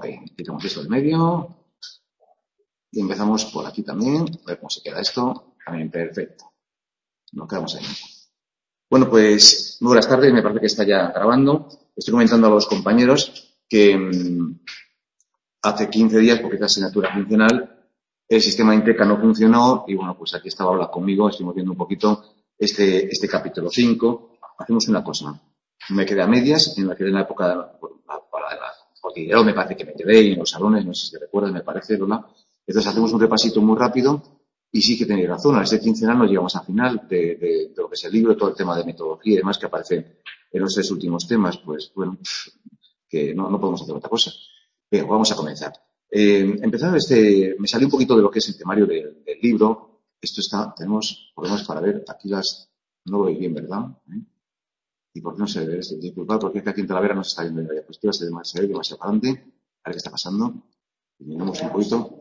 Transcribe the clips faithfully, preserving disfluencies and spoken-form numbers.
Ok, quitamos esto del medio. Y empezamos por aquí también. A ver cómo se queda esto. También perfecto. Nos quedamos ahí. Bueno, pues muy buenas tardes. Me parece que está ya grabando. Estoy comentando a los compañeros que mmm, hace quince días, porque esta asignatura funcional, el sistema Inteca no funcionó y bueno, pues aquí estaba Ola conmigo. Estuvimos viendo un poquito este, este capítulo cinco. Hacemos una cosa. Me quedé a medias en la que en la época para la cordillera, me parece que me quedé y en los salones, no sé si te recuerdas, me parece, Lola. Entonces hacemos un repasito muy rápido y sí que tenéis razón, a este quincenal nos llegamos al final de, de, de lo que es el libro, todo el tema de metodología y demás que aparece en los tres últimos temas, pues bueno, que no, no podemos hacer otra cosa. Pero vamos a comenzar. Eh, empezando este, me salió un poquito de lo que es el temario de, del libro. Esto está, tenemos problemas para ver, aquí las, no lo veis bien, ¿verdad? ¿Eh? ¿Y por qué no se ve? Disculpad, porque es que aquí en Talavera no se está viendo la diapositiva, se ve, se ve demasiado para adelante. A ver qué está pasando. Terminamos un poquito.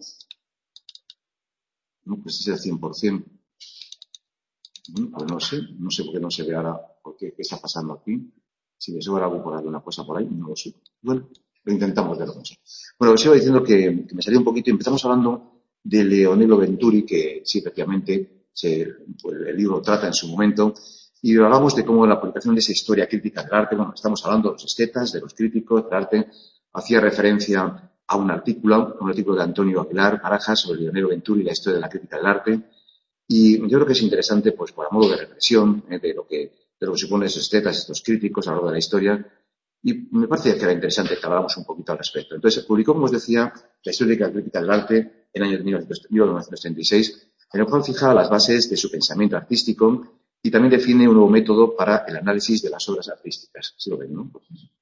No, pues es el cien por ciento. Pues no sé, no sé por qué no se ve ahora, por qué, qué está pasando aquí. Si me sobra algo por alguna cosa por ahí, no lo sé. Bueno, lo intentamos de lo que sé. Bueno, os iba diciendo que, que me salió un poquito y empezamos hablando de Leonello Venturi, que sí, efectivamente, se, pues, el libro trata en su momento, y hablamos de cómo la publicación de esa historia crítica del arte, bueno, estamos hablando de los estetas, de los críticos del arte, hacía referencia a un artículo, un artículo de Antonio Aguilar Barajas sobre Leonello Venturi y la historia de la crítica del arte. Y yo creo que es interesante, pues, por a modo de reflexión, eh, de lo que, de lo que suponen esos estetas, estos críticos a lo largo de la historia. Y me parece que era interesante que habláramos un poquito al respecto. Entonces, publicó, como os decía, la historia de la crítica del arte en el año mil novecientos treinta y seis, en el cual fija las bases de su pensamiento artístico y también define un nuevo método para el análisis de las obras artísticas. ¿Sí lo ven, no?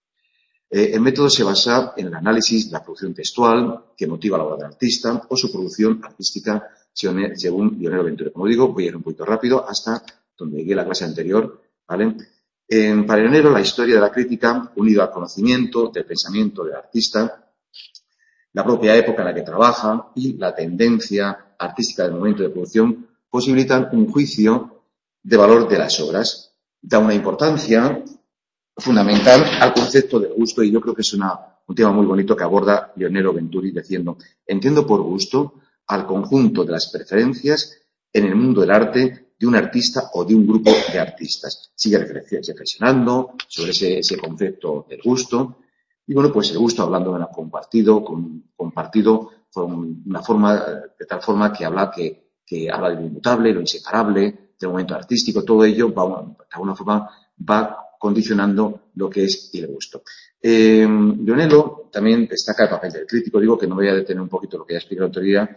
Eh, el método se basa en el análisis de la producción textual que motiva la obra del artista o su producción artística según Leonello Venturi. Como digo, voy a ir un poquito rápido hasta donde llegué la clase anterior, ¿vale? En, para Leonello, la historia de la crítica, unida al conocimiento del pensamiento del artista, la propia época en la que trabaja y la tendencia artística del momento de producción, posibilitan un juicio de valor de las obras. Da una importancia fundamental al concepto del gusto y yo creo que es una, un tema muy bonito que aborda Leonello Venturi diciendo, entiendo por gusto al conjunto de las preferencias en el mundo del arte de un artista o de un grupo de artistas. Sigue reflexionando sobre ese, ese concepto del gusto y bueno, pues el gusto hablando de una compartido, con, compartido con una forma, de tal forma que habla que, que habla de lo inmutable, lo inseparable, del momento artístico, todo ello va, de alguna forma va condicionando lo que es el gusto. Eh, Leonello también destaca el papel del crítico. Digo que no voy a detener un poquito lo que ya expliqué el otro día.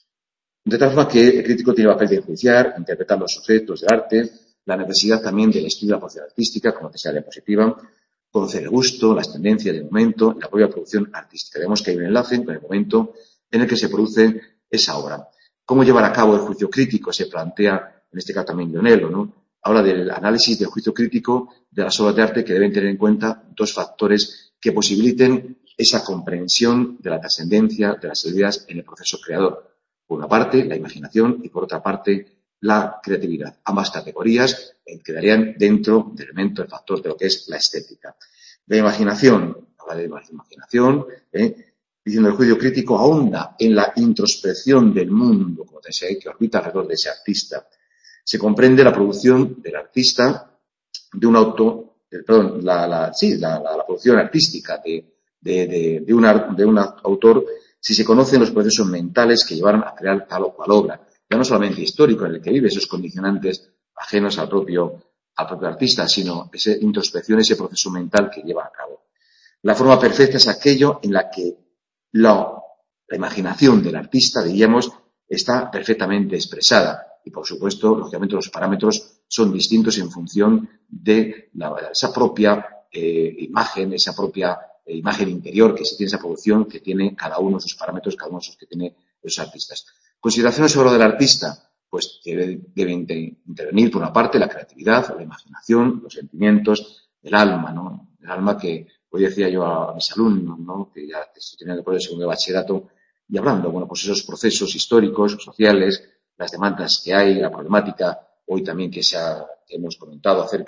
De tal forma que el crítico tiene el papel de enjuiciar, interpretar los objetos del arte, la necesidad también del estudio de la producción artística como necesidad diapositiva, conocer el gusto, las tendencias del momento y la propia producción artística. Vemos que hay un enlace con el momento en el que se produce esa obra. ¿Cómo llevar a cabo el juicio crítico? Se plantea, en este caso también Leonello, ¿no? Habla del análisis del juicio crítico de las obras de arte que deben tener en cuenta dos factores que posibiliten esa comprensión de la trascendencia de las ideas en el proceso creador. Por una parte, la imaginación y por otra parte, la creatividad. Ambas categorías eh, quedarían dentro del elemento, del factor de lo que es la estética. La imaginación, habla de la imaginación, eh, diciendo el juicio crítico ahonda en la introspección del mundo, como te decía, que orbita alrededor de ese artista. Se comprende la producción del artista de un auto, eh, perdón, la, la, sí, la, la, la producción artística de, de, de, de, una, de un autor si se conocen los procesos mentales que llevaron a crear tal o cual obra. Ya no solamente histórico en el que vive, esos condicionantes ajenos al propio, al propio artista, sino esa introspección, ese proceso mental que lleva a cabo. La forma perfecta es aquello en la que la, la imaginación del artista, diríamos, está perfectamente expresada. Y, por supuesto, lógicamente los parámetros son distintos en función de la, esa propia eh, imagen, esa propia eh, imagen interior que se tiene, esa producción que tiene cada uno de sus parámetros, cada uno de esos que tiene esos artistas. Consideraciones sobre lo del artista, pues debe, debe intervenir, por una parte, la creatividad, la imaginación, los sentimientos, el alma, ¿no? El alma que hoy decía yo a mis alumnos, ¿no? Que ya estoy teniendo por el segundo de bachillerato, y hablando, bueno, pues esos procesos históricos, sociales, las demandas que hay, la problemática, hoy también que, se ha, que hemos comentado acerca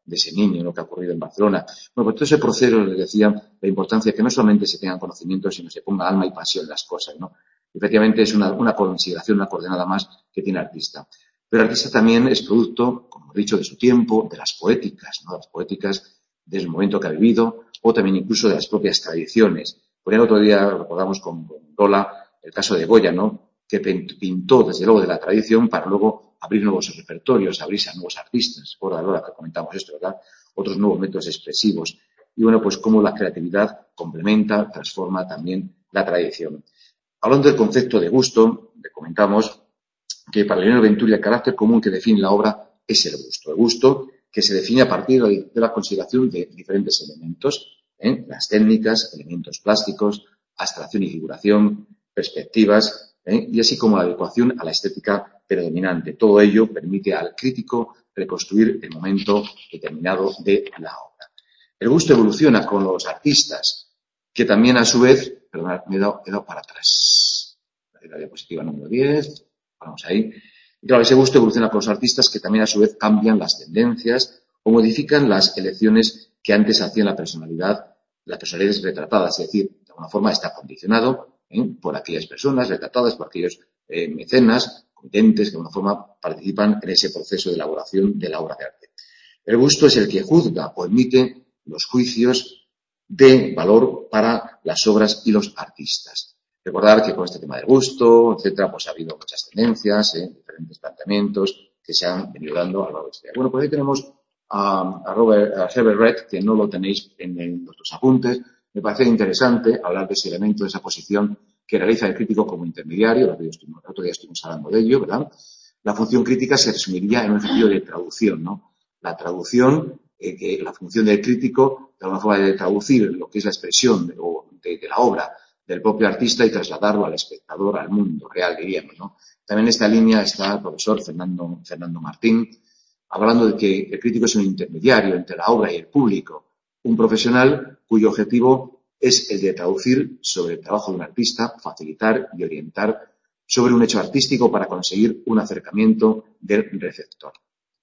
de ese niño, lo que ha ocurrido en Barcelona. Bueno, pues todo ese proceso les decía la importancia de que no solamente se tengan conocimientos, sino se ponga alma y pasión en las cosas, ¿no? Efectivamente es una, una consideración, una coordenada más que tiene el artista. Pero el artista también es producto, como he dicho, de su tiempo, de las poéticas, ¿no? Las poéticas del momento que ha vivido, o también incluso de las propias tradiciones. Por ejemplo, otro día recordamos con Lola el caso de Goya, ¿no? Que pintó desde luego de la tradición para luego abrir nuevos repertorios, abrirse a nuevos artistas. Por ahora que comentamos esto, ¿verdad? Otros nuevos métodos expresivos. Y bueno, pues cómo la creatividad complementa, transforma también la tradición. Hablando del concepto de gusto, le comentamos que para Leonardo Venturi el carácter común que define la obra es el gusto. El gusto que se define a partir de la consideración de diferentes elementos, ¿eh? Las técnicas, elementos plásticos, abstracción y figuración, perspectivas, ¿eh? Y así como la adecuación a la estética predominante. Todo ello permite al crítico reconstruir el momento determinado de la obra. El gusto evoluciona con los artistas, que también a su vez, perdón, me he dado, he dado para atrás, la diapositiva número diez, vamos ahí. Y claro, ese gusto evoluciona con los artistas que también a su vez cambian las tendencias o modifican las elecciones que antes hacían la personalidad, las personalidades retratadas, es decir, de alguna forma está condicionado ¿eh? por aquellas personas retratadas, por aquellos eh, mecenas, comitentes que de alguna forma participan en ese proceso de elaboración de la obra de arte. El gusto es el que juzga o emite los juicios de valor para las obras y los artistas. Recordar que con este tema del gusto, etcétera, pues ha habido muchas tendencias, ¿eh? diferentes planteamientos que se han venido dando a lo largo de este día. Bueno, pues ahí tenemos a, a Robert a Herbert Read, que no lo tenéis en, en vuestros apuntes. Me parece interesante hablar de ese elemento, de esa posición que realiza el crítico como intermediario. El otro día estuvimos, el otro día estuvimos hablando de ello, ¿verdad? La función crítica se resumiría en un sentido de traducción, ¿no? La traducción, eh, que la función del crítico, de alguna forma de traducir lo que es la expresión de, de, de la obra del propio artista y trasladarlo al espectador, al mundo real, diríamos, ¿no? También en esta línea está el profesor Fernando, Fernando Martín, hablando de que el crítico es un intermediario entre la obra y el público, un profesional cuyo objetivo es el de traducir sobre el trabajo de un artista, facilitar y orientar sobre un hecho artístico para conseguir un acercamiento del receptor.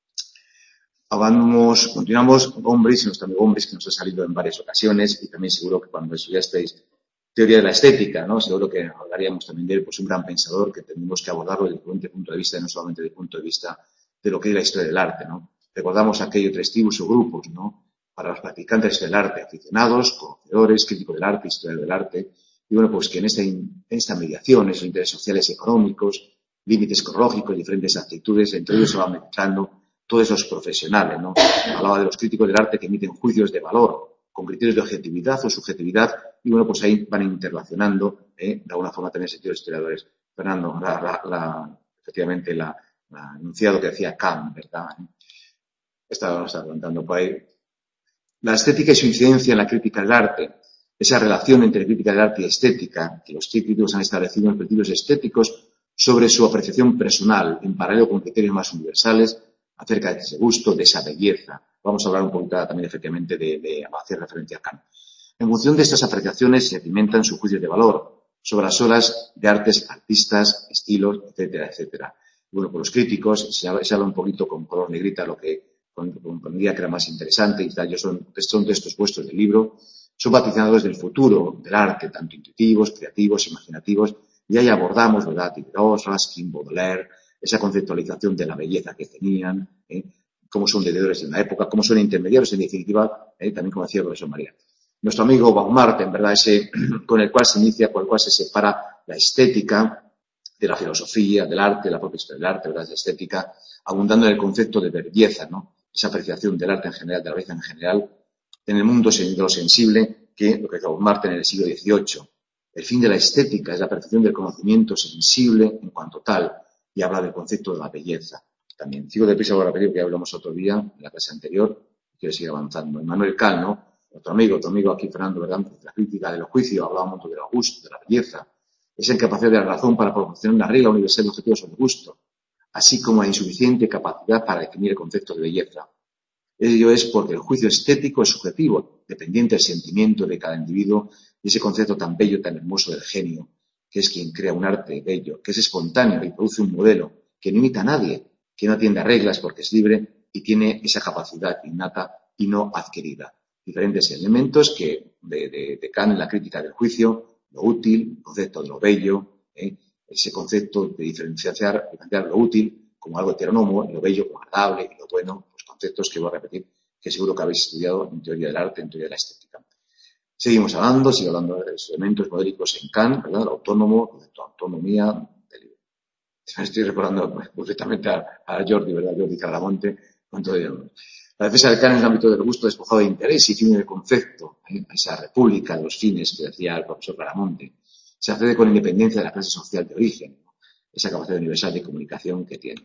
Vamos, continuamos, Gombrich, nuestro amigo Gombrich, que nos ha salido en varias ocasiones, y también seguro que cuando estudiasteis teoría de la estética, ¿no? Seguro que hablaríamos también de él, pues un gran pensador que tenemos que abordarlo desde diferente punto de vista, y no solamente desde el punto de vista de lo que es la historia del arte, ¿no? Recordamos aquellos tres tribus o grupos, ¿no? Para los practicantes del arte, aficionados, conocedores, críticos del arte, historiadores del arte, y bueno, pues que en esta, en esta mediación, esos intereses sociales y económicos, límites ecológicos, diferentes actitudes, entre ellos se van mezclando todos esos profesionales, ¿no? Hablaba de los críticos del arte que emiten juicios de valor, con criterios de objetividad o subjetividad, y bueno, pues ahí van interrelacionando, ¿eh? de alguna forma también sentido historiadores. Fernando, la, la, la, efectivamente, la, la enunciado que decía Kant, ¿verdad? Esta lo está contando por ahí. La estética y su incidencia en la crítica del arte, esa relación entre crítica del arte y estética, que los críticos han establecido en criterios estéticos sobre su apreciación personal, en paralelo con criterios más universales, acerca de ese gusto, de esa belleza. Vamos a hablar un poquito también, efectivamente, de, de hacer referencia a Kant. En función de estas apreciaciones se alimentan sus juicios de valor sobre las obras de artes, artistas, estilos, etcétera, etcétera. Y bueno, por los críticos se habla, se habla un poquito con color negrita, lo que compondría que era más interesante, y tal. Yo son, son textos puestos del libro, son vaticinadores del futuro del arte, tanto intuitivos, creativos, imaginativos, y ahí abordamos, ¿verdad?, Diderot, Ruskin, Baudelaire, esa conceptualización de la belleza que tenían, ¿eh? Cómo son deudores de una época, cómo son intermediarios, en definitiva, ¿eh? También como decía el profesor María. Nuestro amigo Baumgarten, ¿verdad?, ese con el cual se inicia, con el cual se separa la estética de la filosofía, del arte, la propia historia del arte, ¿verdad?, la estética, abundando en el concepto de belleza, ¿no? Esa apreciación del arte en general, de la belleza en general, en el mundo de lo sensible, que lo que decía Baumgarten en el siglo dieciocho. El fin de la estética es la percepción del conocimiento sensible en cuanto tal, y habla del concepto de la belleza. También sigo deprisa por la película que hablamos otro día, en la clase anterior, quiero seguir avanzando. Emmanuel Kant, ¿no? Otro amigo, otro amigo aquí, Fernando, ¿verdad?, la crítica de los juicios, hablaba un montón del gusto, de la belleza. Esa incapacidad de la razón para proporcionar una regla universal de objetivos sobre el gusto, así como la insuficiente capacidad para definir el concepto de belleza. Ello es porque el juicio estético es subjetivo, dependiente del sentimiento de cada individuo, y ese concepto tan bello, tan hermoso del genio, que es quien crea un arte bello, que es espontáneo y produce un modelo que no imita a nadie, que no atiende a reglas porque es libre y tiene esa capacidad innata y no adquirida. Diferentes elementos que de, de, de Kant en la crítica del juicio, lo útil, el concepto de lo bello, ¿eh? ese concepto de diferenciar, diferenciar lo útil como algo heterónomo, lo bello como agradable y lo bueno, pues conceptos que voy a repetir, que seguro que habéis estudiado en teoría del arte, en teoría de la estética. Seguimos hablando, sigo hablando de los elementos modélicos en Kant, ¿verdad? El autónomo, el concepto de autonomía. Del... Estoy recordando perfectamente a, a Jordi, ¿verdad? Jordi Carramonte, con todo ello. La defensa de Kant en el ámbito del gusto despojado de interés y fin del concepto, ¿eh? Esa república de los fines que decía el profesor Claramonte, se accede con independencia de la clase social de origen, ¿no? Esa capacidad universal de comunicación que tiene.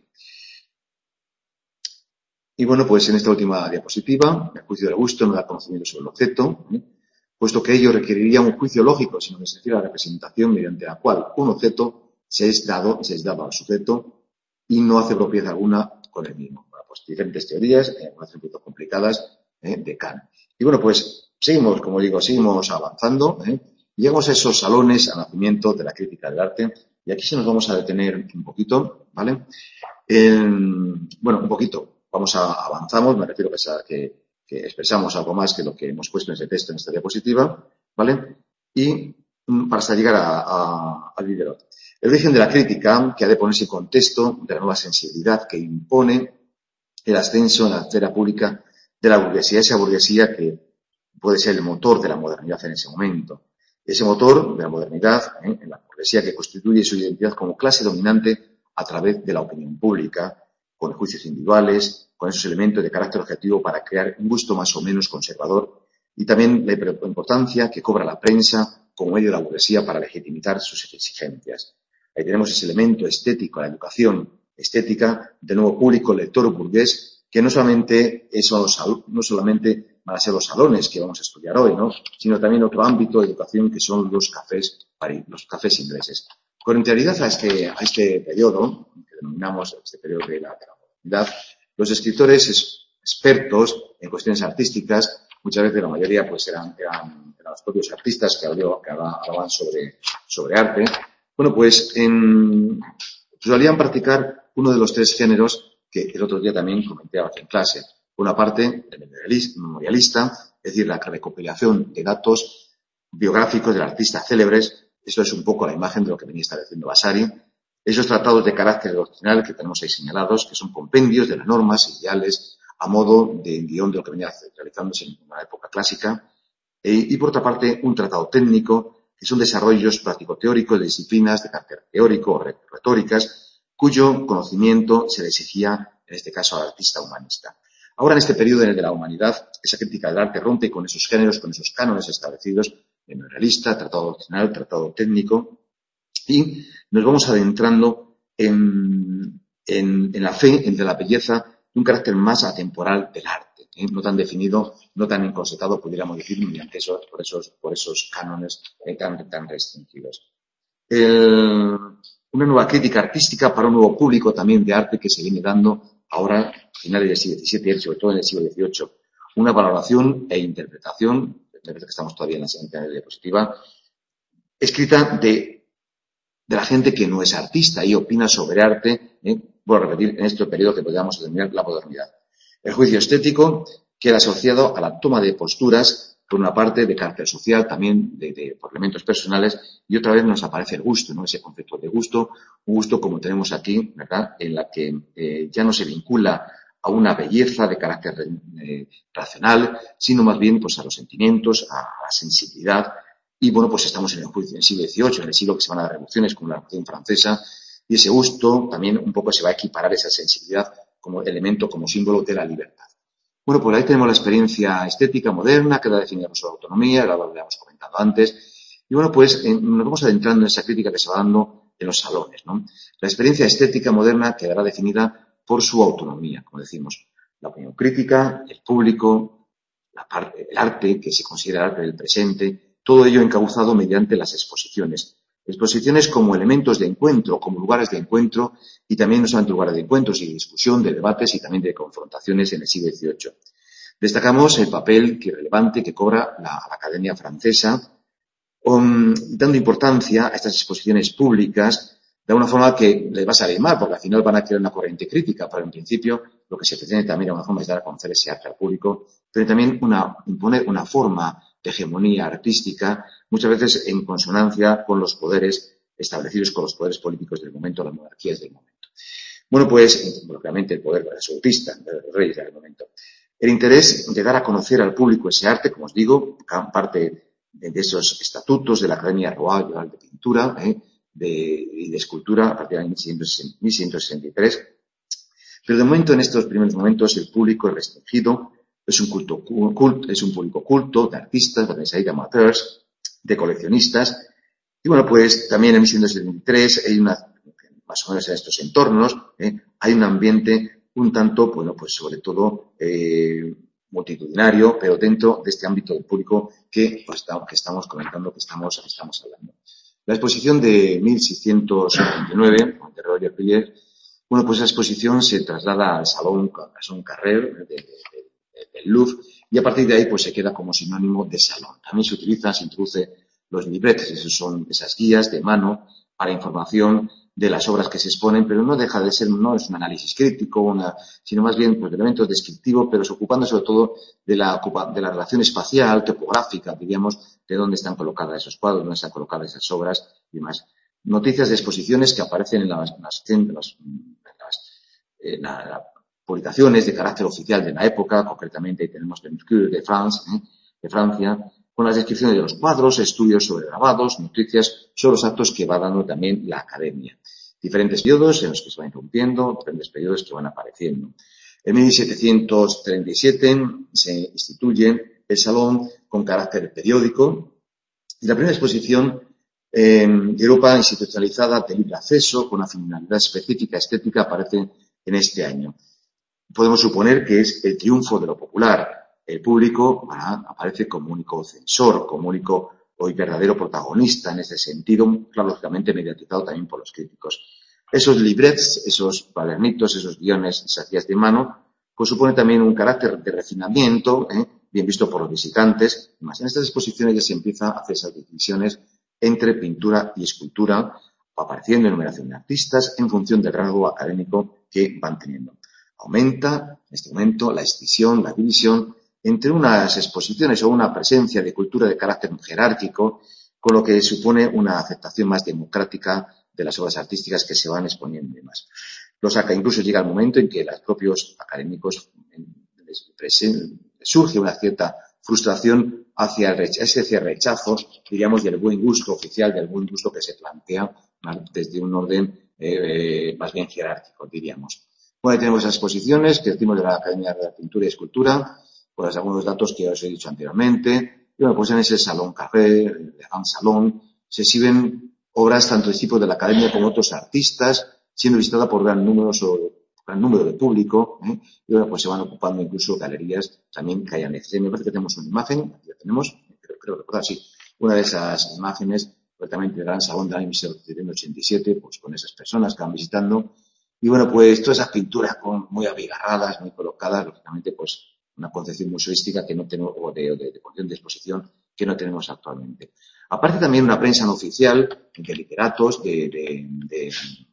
Y bueno, pues en esta última diapositiva, el juicio del gusto no da conocimiento sobre el objeto, ¿eh? puesto que ello requeriría un juicio lógico, sino que se refiere a la representación mediante la cual un objeto se es dado, se es dado al sujeto y no hace propiedad alguna con el mismo. Bueno, pues diferentes teorías, eh, algunas un poquito complicadas, eh, de Kant. Y bueno, pues seguimos, como digo, seguimos avanzando, ¿eh? Llegamos a esos salones a nacimiento de la crítica del arte y aquí sí nos vamos a detener un poquito, ¿vale? Eh, bueno, un poquito, vamos a avanzamos, me refiero a que, que expresamos algo más que lo que hemos puesto en ese texto, en esta diapositiva, ¿vale? Y para hasta llegar a, a, a Diderot. El origen de la crítica, que ha de ponerse en contexto de la nueva sensibilidad que impone el ascenso en la esfera pública de la burguesía, esa burguesía que puede ser el motor de la modernidad en ese momento. Ese motor de la modernidad, ¿eh? en la burguesía que constituye su identidad como clase dominante a través de la opinión pública, con juicios individuales, con esos elementos de carácter objetivo para crear un gusto más o menos conservador y también la importancia que cobra la prensa como medio de la burguesía para legitimizar sus exigencias. Ahí tenemos ese elemento estético, la educación estética del nuevo público lector burgués, que no solamente, esos, no solamente van a ser los salones que vamos a estudiar hoy, ¿no? sino también otro ámbito de educación que son los cafés, los cafés ingleses. Con anterioridad a este, a este periodo, que denominamos este periodo de la, de la modernidad, los escritores es, expertos en cuestiones artísticas, muchas veces la mayoría pues eran, eran, eran los propios artistas que, habló, que hablaban sobre, sobre arte. Bueno, pues en, solían practicar uno de los tres géneros que el otro día también comenté en clase. Por una parte, el memorialista, es decir, la recopilación de datos biográficos de artistas célebres. Esto es un poco la imagen de lo que venía estableciendo Vasari. Esos tratados de carácter doctrinal que tenemos ahí señalados, que son compendios de las normas ideales a modo de guión de lo que venía realizándose en la época clásica. Y, y por otra parte, un tratado técnico, que son desarrollos práctico-teóricos de disciplinas de carácter teórico o retóricas, cuyo conocimiento se le exigía, en este caso, al artista humanista. Ahora, en este periodo de la humanidad, esa crítica del arte rompe con esos géneros, con esos cánones establecidos, memorialista, tratado doctrinal, tratado técnico, y nos vamos adentrando en, en, en la fe, entre la belleza, de un carácter más atemporal del arte, ¿eh? no tan definido, no tan encorsetado, pudiéramos decir, mediante esos, por esos, por esos cánones eh, tan, tan restringidos. El, una nueva crítica artística para un nuevo público también de arte que se viene dando ahora, a finales del siglo diecisiete y sobre todo en el siglo dieciocho. Una valoración e interpretación, me parece que estamos todavía en la siguiente diapositiva, escrita de, de la gente que no es artista y opina sobre arte, ¿eh? voy a repetir, en este periodo que podríamos denominar la modernidad. El juicio estético queda asociado a la toma de posturas, por una parte de carácter social, también de, de, por elementos personales, y otra vez nos aparece el gusto, ¿no? Ese concepto de gusto, un gusto como tenemos aquí, ¿verdad?, en la que eh, ya no se vincula a una belleza de carácter eh, racional, sino más bien pues a los sentimientos, a, a la sensibilidad. Y bueno, pues estamos en el juicio en el siglo dieciocho, en el siglo que se van a dar revoluciones, como la Revolución Francesa, y ese gusto también un poco se va a equiparar esa sensibilidad como elemento, como símbolo de la libertad. Bueno, pues ahí tenemos la experiencia estética moderna, que da definición de su autonomía, la habíamos comentado antes. Y bueno, pues en, nos vamos adentrando en esa crítica que se va dando en los salones, ¿no? La experiencia estética moderna quedará definida por su autonomía, como decimos, la opinión crítica, el público, la parte, el arte, que se considera arte del presente, todo ello encauzado mediante las exposiciones. Exposiciones como elementos de encuentro, como lugares de encuentro, y también no solamente lugares de encuentros y de discusión, de debates y también de confrontaciones en el siglo dieciocho. Destacamos el papel que relevante que cobra la, la Academia Francesa, um, dando importancia a estas exposiciones públicas de una forma que les va a salir mal, porque al final van a crear una corriente crítica, pero en principio lo que se pretende también de alguna forma es dar a conocer ese arte al público, pero también una, imponer una forma de hegemonía artística, muchas veces en consonancia con los poderes establecidos, con los poderes políticos del momento, las monarquías del momento. Bueno, pues, lógicamente, el poder absolutista de los reyes del momento. El interés de dar a conocer al público ese arte, como os digo, parte de, de esos estatutos de la Academia Royal de Pintura ¿eh? de, y de Escultura a partir de mil seiscientos sesenta y tres. Pero de momento, en estos primeros momentos, el público es restringido, es un, culto, culto, es un público culto de artistas, de, de amateurs, de coleccionistas. Y bueno, pues también en mil seiscientos setenta y tres hay una, más o menos en estos entornos, ¿eh? hay un ambiente un tanto, bueno, pues sobre todo eh, multitudinario, pero dentro de este ámbito del público que, pues, que estamos comentando, que estamos, estamos hablando. La exposición de mil seiscientos setenta y nueve, de Roger Piller, bueno, pues esa exposición se traslada al Salón, al Salón Carrer de, de, de, del Louvre y a partir de ahí pues se queda como sinónimo de salón. También se utiliza, se introduce los libretes, esos son esas guías de mano para información de las obras que se exponen, pero no deja de ser, no es un análisis crítico, una, sino más bien pues, de elementos descriptivos, pero ocupando sobre todo de la, de la relación espacial, topográfica, diríamos, de dónde están colocadas esos cuadros, dónde están colocadas esas obras y demás. Noticias de exposiciones que aparecen en las, en las, en las, en las, en las publicaciones de carácter oficial de la época, concretamente tenemos el Mercure de France, ¿eh? de Francia, con las descripciones de los cuadros, estudios sobre grabados, noticias sobre los actos que va dando también la Academia. Diferentes periodos en los que se va interrumpiendo, diferentes periodos que van apareciendo. En mil setecientos treinta y siete se instituye el Salón con carácter periódico y la primera exposición eh, de Europa institucionalizada de libre acceso con una finalidad específica estética aparece en este año. Podemos suponer que es el triunfo de lo popular. El público ¿verdad? aparece como único censor, como único hoy verdadero protagonista en ese sentido, claro, lógicamente mediatizado también por los críticos. Esos librets, esos cuadernitos, esos guiones, esas guías de mano, pues supone también un carácter de refinamiento, ¿eh? bien visto por los visitantes. Más en estas exposiciones ya se empieza a hacer esas divisiones entre pintura y escultura, apareciendo enumeración de artistas en función del rango académico que van teniendo. Aumenta, en este momento, la escisión, la división entre unas exposiciones o una presencia de cultura de carácter jerárquico, con lo que supone una aceptación más democrática de las obras artísticas que se van exponiendo y demás. Los acá incluso llega el momento en que los propios académicos surge una cierta frustración hacia el rechazo, ese rechazo, diríamos, del buen gusto oficial, del buen gusto que se plantea desde un orden eh, más bien jerárquico, diríamos. Bueno, tenemos esas exposiciones que decimos de la Academia de Pintura y Escultura, pues algunos datos que os he dicho anteriormente. Y bueno, pues en ese Salón Carré, el Gran Salón, se exhiben obras tanto de tipo de la Academia como otros artistas, siendo visitada por gran número, sobre, gran número de público, ¿eh? Y bueno, pues se van ocupando incluso galerías también que hayan necesidad. Me parece que tenemos una imagen, aquí la tenemos, creo, creo recordar, sí, una de esas imágenes, concretamente el Gran Salón del año mil setecientos ochenta y siete, pues con esas personas que van visitando. Y bueno, pues todas esas pinturas con, muy abigarradas, muy colocadas, lógicamente, pues una concepción museística que no tenemos, o de, de, de, de exposición que no tenemos actualmente. Aparte también una prensa no oficial de literatos, de, de, de,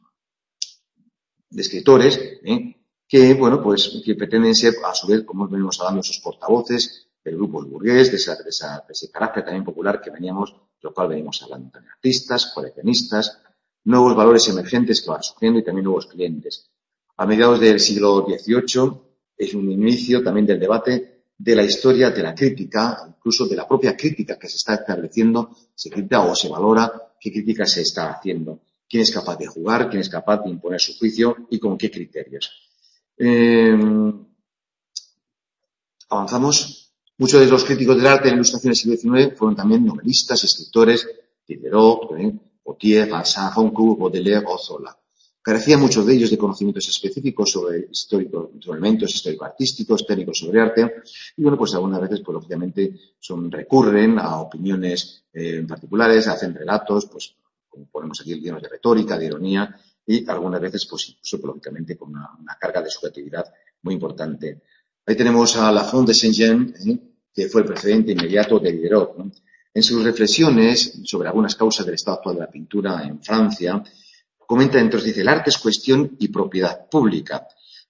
de escritores, ¿eh? que, bueno, pues que pretenden ser, a su vez, como venimos hablando, esos portavoces del grupo burgués, de, esa, de, esa, de ese carácter también popular que veníamos, de lo cual venimos hablando también. Artistas, coleccionistas, nuevos valores emergentes que van surgiendo y también nuevos clientes. A mediados del siglo dieciocho es un inicio también del debate de la historia, de la crítica, incluso de la propia crítica que se está estableciendo, se critica o se valora qué crítica se está haciendo, quién es capaz de jugar, quién es capaz de imponer su juicio y con qué criterios. Eh, avanzamos. Muchos de los críticos del arte de la Ilustración del siglo diecinueve fueron también novelistas, escritores, Diderot, ¿eh? Gautier, Vincent, Roncourt, Baudelaire o Zola. Carecían muchos de ellos de conocimientos específicos sobre, histórico, sobre elementos histórico-artísticos, técnicos sobre arte, y bueno, pues algunas veces, pues lógicamente, son, recurren a opiniones eh, particulares, hacen relatos, pues, como ponemos aquí, llenos de retórica, de ironía, y algunas veces, pues incluso, pues, lógicamente, con una, una carga de subjetividad muy importante. Ahí tenemos a Lafont de Saint-Jean, ¿eh? que fue el precedente inmediato de Diderot, ¿no? En sus reflexiones sobre algunas causas del estado actual de la pintura en Francia, comenta entonces, dice, el arte es cuestión y propiedad pública.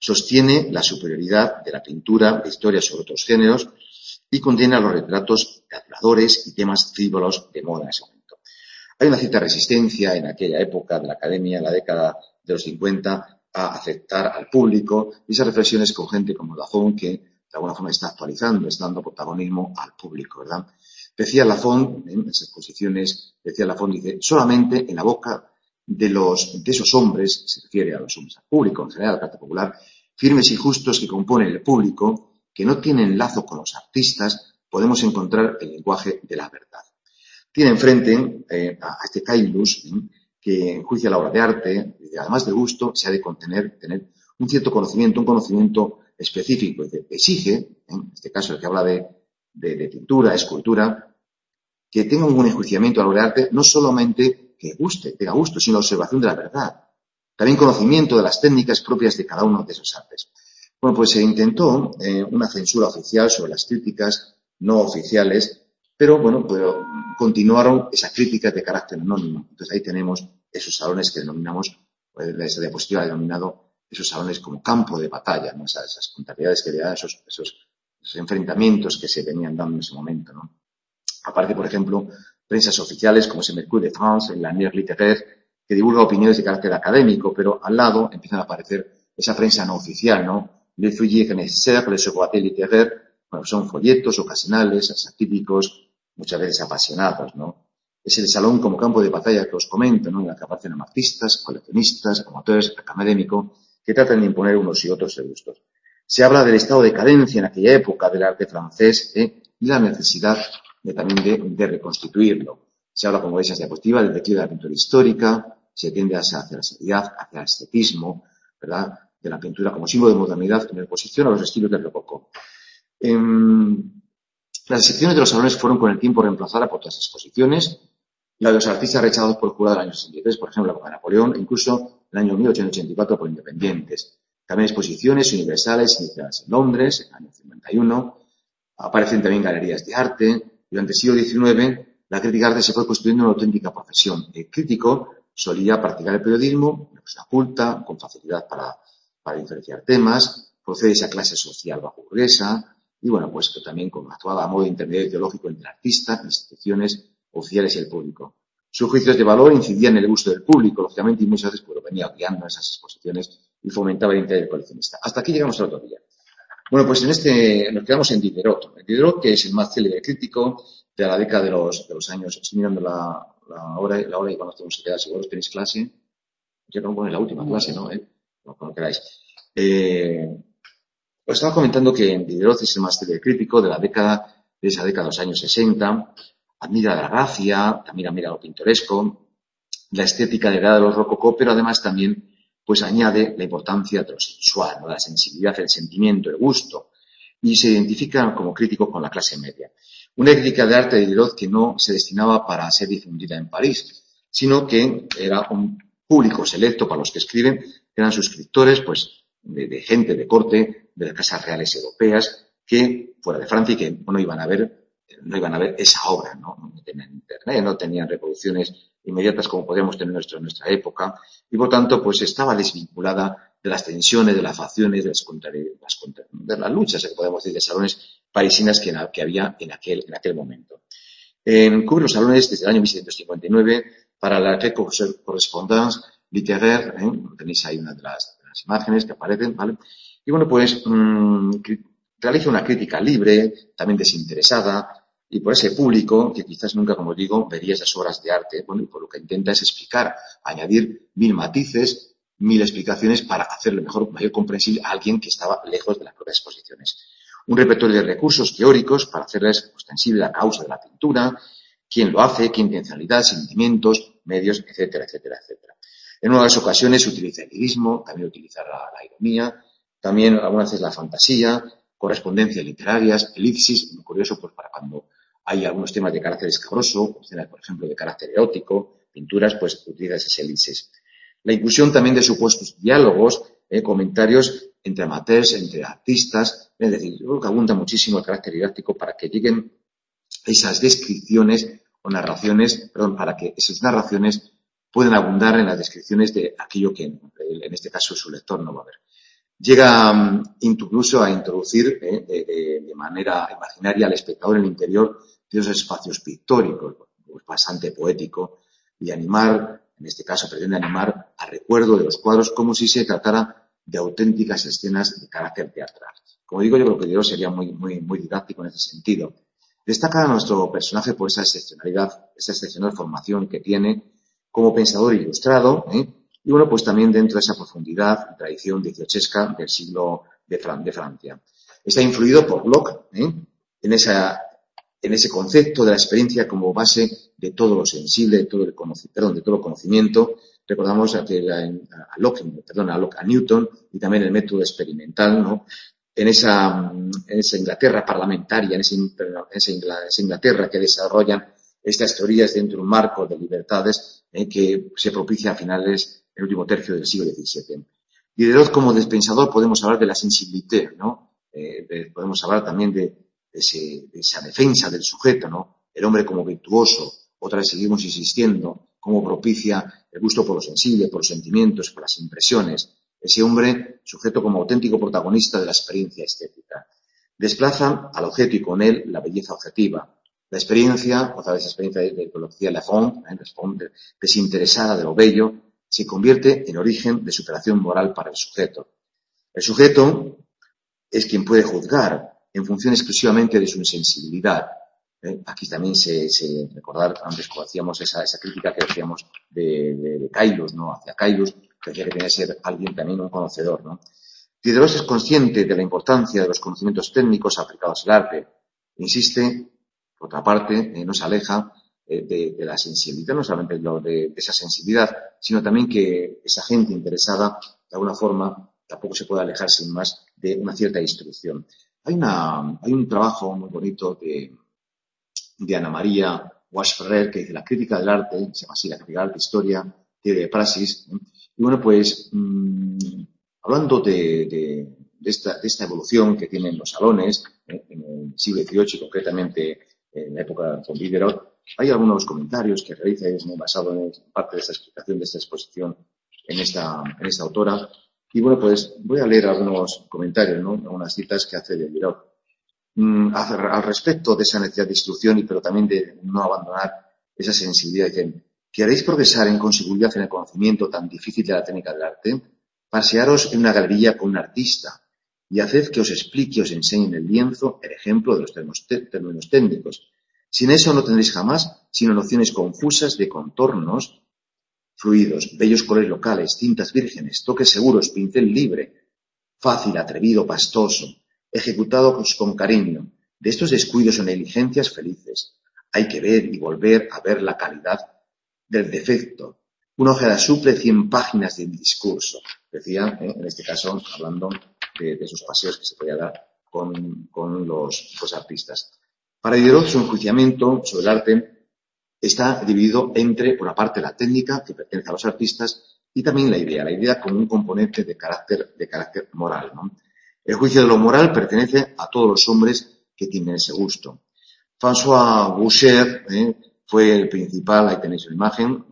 Sostiene la superioridad de la pintura de historia sobre otros géneros y contiene a los retratos de adoradores y temas frívolos de moda en ese momento. Hay una cierta resistencia en aquella época de la Academia, en la década de los cincuenta, a aceptar al público, y esas reflexiones con gente como Lafon, que de alguna forma está actualizando, está dando protagonismo al público, ¿verdad? Decía Lafon, en esas exposiciones, decía Lafon, dice, solamente en la boca de los de esos hombres, se refiere a los hombres, al público en general, al arte popular, firmes y justos que componen el público, que no tienen lazo con los artistas, podemos encontrar el lenguaje de la verdad. Tiene enfrente eh, a este Cailus, ¿eh? que enjuicia la obra de arte, y además de gusto, se ha de contener, tener un cierto conocimiento, un conocimiento específico, que exige, ¿eh? en este caso el que habla de, de, de pintura, escultura, que tenga un buen enjuiciamiento a la obra de arte, no solamente que guste, tenga gusto, sino observación de la verdad. También conocimiento de las técnicas propias de cada uno de esos artes. Bueno, pues se intentó eh, una censura oficial sobre las críticas no oficiales, pero bueno, pues continuaron esas críticas de carácter anónimo. Entonces ahí tenemos esos salones que denominamos, pues, esa diapositiva ha denominado esos salones como campo de batalla, ¿no? Esas, esas contrariedades que le esos, esos, esos enfrentamientos que se venían dando en ese momento, ¿no? Aparte, por ejemplo, prensas oficiales como ese Mercure de France, el Lanier Littéraire, que divulga opiniones de carácter académico, pero al lado empiezan a aparecer esa prensa no oficial, ¿no? Les feuillets nécessaires, les sobratés littéraires, bueno, son folletos ocasionales, satípicos, muchas veces apasionados, ¿no? Es el salón como campo de batalla que os comento, ¿no? En la que aparecen artistas, coleccionistas, amateurs, académicos, que tratan de imponer unos y otros sus gustos. Se habla del estado de decadencia en aquella época del arte francés, ¿eh? Y la necesidad de, también de, de reconstituirlo. Se habla, como veis en esta diapositiva, del declive de la pintura histórica, se tiende hacia, hacia la seriedad, hacia el estetismo, ¿verdad?, de la pintura como símbolo de modernidad en oposición a los estilos del rococó. Eh, las secciones de los salones fueron con el tiempo reemplazadas por otras exposiciones, la de los artistas rechazados por el jurado del año sesenta y tres, por ejemplo, la Copa de Napoleón, e incluso en el año mil ochocientos ochenta y cuatro por independientes. También exposiciones universales iniciadas en Londres, en el año cincuenta y uno, aparecen también galerías de arte. Durante el siglo diecinueve, la crítica de arte se fue construyendo una auténtica profesión. El crítico solía practicar el periodismo, una cosa culta, con facilidad para, para diferenciar temas, procede de esa clase social bajo burguesa, y bueno, pues que también como actuaba a modo de intermedio ideológico entre artistas, instituciones oficiales y el público. Sus juicios de valor incidían en el gusto del público, lógicamente, y muchas veces pues, lo venía guiando en esas exposiciones y fomentaba el interés del coleccionista. Hasta aquí llegamos al otro día. Bueno, pues en este nos quedamos en Diderot. Diderot, que es el más célebre crítico de la década de los, de los años. Estoy mirando la, la hora, la hora y cuando tenemos que quedar, si vosotros tenéis clase, ya no ponen la última clase, ¿no? ¿Eh? Como queráis. Eh, os estaba comentando que Diderot es el más célebre crítico de la década, de esa década de los años sesenta. Admira la gracia, también admira lo pintoresco, la estética de la edad de los rococó, pero además también pues añade la importancia de lo sensual, ¿no? La sensibilidad, el sentimiento, el gusto, y se identifica como crítico con la clase media. Una crítica de arte de Diderot que no se destinaba para ser difundida en París, sino que era un público selecto para los que escriben, que eran suscriptores pues, de, de gente de corte de las casas reales europeas que fuera de Francia y que no iban a ver no iban a ver esa obra, ¿no? No tenían internet, no tenían reproducciones inmediatas como podríamos tener nuestro, en nuestra época, y por tanto, pues estaba desvinculada de las tensiones, de las facciones, de las, contra, de las, contra, de las luchas, que podemos decir, de salones parisinas que, que había en aquel, en aquel momento. Eh, cubre los salones desde el año mil setecientos cincuenta y nueve para la correspondance littéraire, ¿eh? Tenéis ahí una de las, de las imágenes que aparecen, ¿vale? Y bueno, pues mmm, realiza una crítica libre, también desinteresada, y por ese público que quizás nunca, como digo, vería esas obras de arte, bueno, y por lo que intenta es explicar, añadir mil matices, mil explicaciones para hacerlo mejor, mayor comprensible a alguien que estaba lejos de las propias exposiciones. Un repertorio de recursos teóricos para hacerles ostensible la causa de la pintura, quién lo hace, qué intencionalidad, sentimientos, medios, etcétera, etcétera, etcétera. En unas ocasiones se utiliza el lirismo, también utiliza la, la ironía, también algunas veces la fantasía, correspondencias literarias, elipsis, muy curioso pues para cuando hay algunos temas de carácter escabroso, escenas, por ejemplo, de carácter erótico, pinturas, pues utiliza esas elipsis. La inclusión también de supuestos diálogos, eh, comentarios entre amateurs, entre artistas, es decir, yo creo que abunda muchísimo el carácter didáctico para que lleguen esas descripciones o narraciones, perdón, para que esas narraciones puedan abundar en las descripciones de aquello que en este caso su lector no va a ver. Llega incluso a introducir eh, de, de manera imaginaria al espectador en el interior de los espacios pictóricos, pues bastante poético, y animar, en este caso pretende animar al recuerdo de los cuadros como si se tratara de auténticas escenas de carácter teatral. Como digo, yo creo que Diderot sería muy, muy, muy didáctico en ese sentido. Destaca a nuestro personaje por esa excepcionalidad, esa excepcional formación que tiene como pensador ilustrado, ¿eh? Y bueno, pues también dentro de esa profundidad y tradición dieciochesca del siglo de, Fran de Francia. Está influido por Locke, ¿eh? en, esa, en ese concepto de la experiencia como base de todo lo sensible, de todo el perdón, de todo el conocimiento. Recordamos a, que a, a Locke, perdón, a Locke, a Newton, y también el método experimental, ¿no? En esa, en esa Inglaterra parlamentaria, en esa, en esa Inglaterra que desarrollan estas teorías dentro de un marco de libertades eh, que se propicia a finales del último tercio del siglo diecisiete. Diderot, como despensador, podemos hablar de la sensibilité, ¿no? Eh, de, podemos hablar también de, de, ese, de esa defensa del sujeto, ¿no? El hombre como virtuoso. Otra vez seguimos insistiendo, cómo propicia el gusto por lo sensible, por los sentimientos, por las impresiones. Ese hombre, sujeto como auténtico protagonista de la experiencia estética. Desplaza al objeto y con él la belleza objetiva. La experiencia, otra vez la experiencia de, de, de lo que decía Lafont, ¿eh? desinteresada de lo bello, se convierte en origen de superación moral para el sujeto. El sujeto es quien puede juzgar en función exclusivamente de su insensibilidad. ¿eh? Aquí también se, se recordar, antes hacíamos esa, esa crítica que decíamos de, de, de Caylus, ¿no? Hacia Caylus, que decía que tenía que ser alguien también un conocedor, ¿no? Diderot es consciente de la importancia de los conocimientos técnicos aplicados al arte. Insiste, por otra parte, eh, no se aleja eh, de, de la sensibilidad, no solamente lo de, de esa sensibilidad, sino también que esa gente interesada, de alguna forma, tampoco se puede alejar sin más de una cierta instrucción. Hay, una, hay un trabajo muy bonito de, de Ana María Walsh Ferrer que dice la crítica del arte, se llama así, la crítica del arte, historia, de praxis. ¿eh? Y bueno, pues, mmm, hablando de, de, de, esta, de esta evolución que tienen los salones ¿eh? en el siglo dieciocho y concretamente en la época con Diderot, hay algunos comentarios que realiza y es muy basado en parte de esta explicación, de esta exposición en esta, en esta autora. Y bueno, pues voy a leer algunos comentarios, ¿no? Algunas citas que hace de Diderot. Mm, al respecto de esa necesidad de instrucción, y pero también de no abandonar esa sensibilidad. Dicen, ¿queréis progresar en con seguridad en el conocimiento tan difícil de la técnica del arte? Pasearos en una galería con un artista y haced que os explique y os enseñe en el lienzo el ejemplo de los términos técnicos. Sin eso no tendréis jamás sino nociones confusas de contornos fluidos, bellos colores locales, tintas vírgenes, toques seguros, pincel libre, fácil, atrevido, pastoso, ejecutado con cariño. De estos descuidos o negligencias felices hay que ver y volver a ver la calidad del defecto. Una hojada suple cien páginas de discurso. Decía, ¿eh? en este caso, hablando de, de esos paseos que se podía dar con, con los, los artistas. Para Diderot, su enjuiciamiento sobre el arte está dividido entre, por una parte, la técnica, que pertenece a los artistas, y también la idea, la idea como un componente de carácter, de carácter moral, ¿no? El juicio de lo moral pertenece a todos los hombres que tienen ese gusto. François Boucher ¿eh? fue el principal, ahí tenéis la imagen,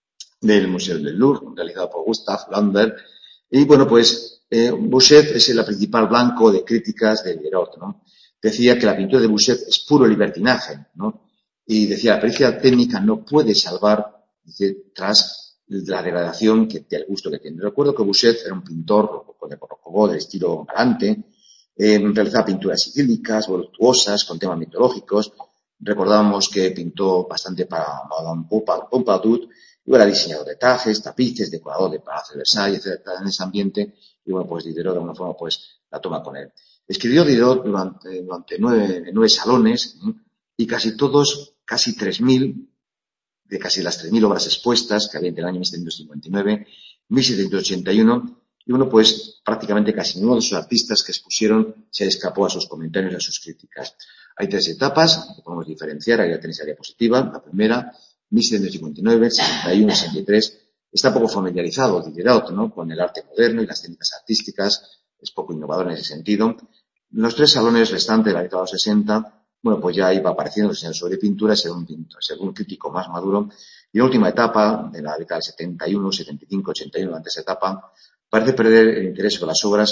del Museo del Louvre, realizado por Gustave Lambert. Y bueno, pues eh, Boucher es el principal blanco de críticas de Diderot, ¿no? Decía que la pintura de Boucher es puro libertinaje, ¿no? Y decía, la pericia técnica no puede salvar, dice, tras la degradación que, del gusto que tiene. Recuerdo que Boucher era un pintor de rococó, de estilo galante, eh, realizaba pinturas idílicas, voluptuosas, con temas mitológicos. Recordábamos que pintó bastante para Madame Pompadour, y era diseñador de trajes, tapices, decorador de Palacio de Versalles, etcétera, en ese ambiente, y bueno, pues Diderot de alguna forma pues la toma con él. Escribió Diderot durante, durante nueve, nueve salones, ¿eh? Y casi todos, casi tres mil, de casi las tres mil obras expuestas que había entre el año mil setecientos cincuenta y nueve y mil setecientos ochenta y uno, y bueno, pues prácticamente casi ninguno de sus artistas que expusieron se escapó a sus comentarios, a sus críticas. Hay tres etapas que podemos diferenciar, ahí ya tenéis la diapositiva. La primera, mil setecientos cincuenta y nueve, sesenta y uno, sesenta y tres, está poco familiarizado Diderot, ¿no? Con el arte moderno y las técnicas artísticas, es poco innovador en ese sentido. Los tres salones restantes de la década de los sesenta, bueno, pues ya iba apareciendo el sobre pintura, según un pintor, según un crítico más maduro. Y la última etapa, de la década del setenta y uno, setenta y cinco, ochenta y uno, durante esa etapa, parece perder el interés por las obras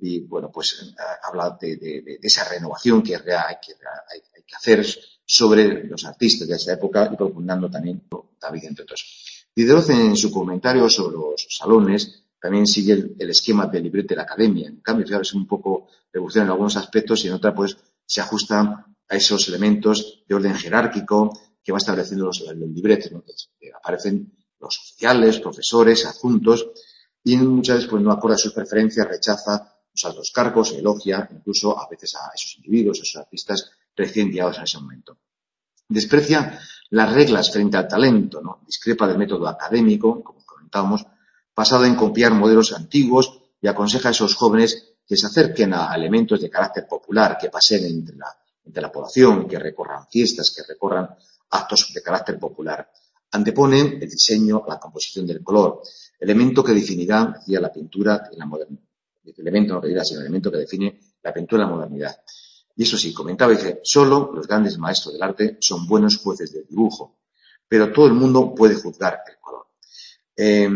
y bueno, pues habla de, de, de esa renovación que hay que, hay, hay que hacer sobre los artistas de esa época y propugnando también David, entre otros. Diderot, en su comentario sobre los salones, también sigue el, el esquema del libreto de la academia. En cambio, claro, es un poco revolucionario en algunos aspectos y en otra, pues, se ajusta a esos elementos de orden jerárquico que va estableciendo los, el libreto, ¿no? Que aparecen los oficiales, profesores, adjuntos, y muchas veces, pues, no acorde a sus preferencias, rechaza los altos cargos, elogia incluso a veces a esos individuos, a esos artistas recién llegados en ese momento. Desprecia las reglas frente al talento, ¿no? Discrepa del método académico, como comentábamos, basado en copiar modelos antiguos y aconseja a esos jóvenes que se acerquen a elementos de carácter popular, que pasen entre la, entre la población, que recorran fiestas, que recorran actos de carácter popular. Anteponen el diseño a la composición del color, elemento que definirá, decía, la pintura en la modernidad. El elemento, no que diga, sino el elemento que define la pintura en la modernidad. Y eso sí, comentaba y dice, solo los grandes maestros del arte son buenos jueces del dibujo, pero todo el mundo puede juzgar el color. Eh,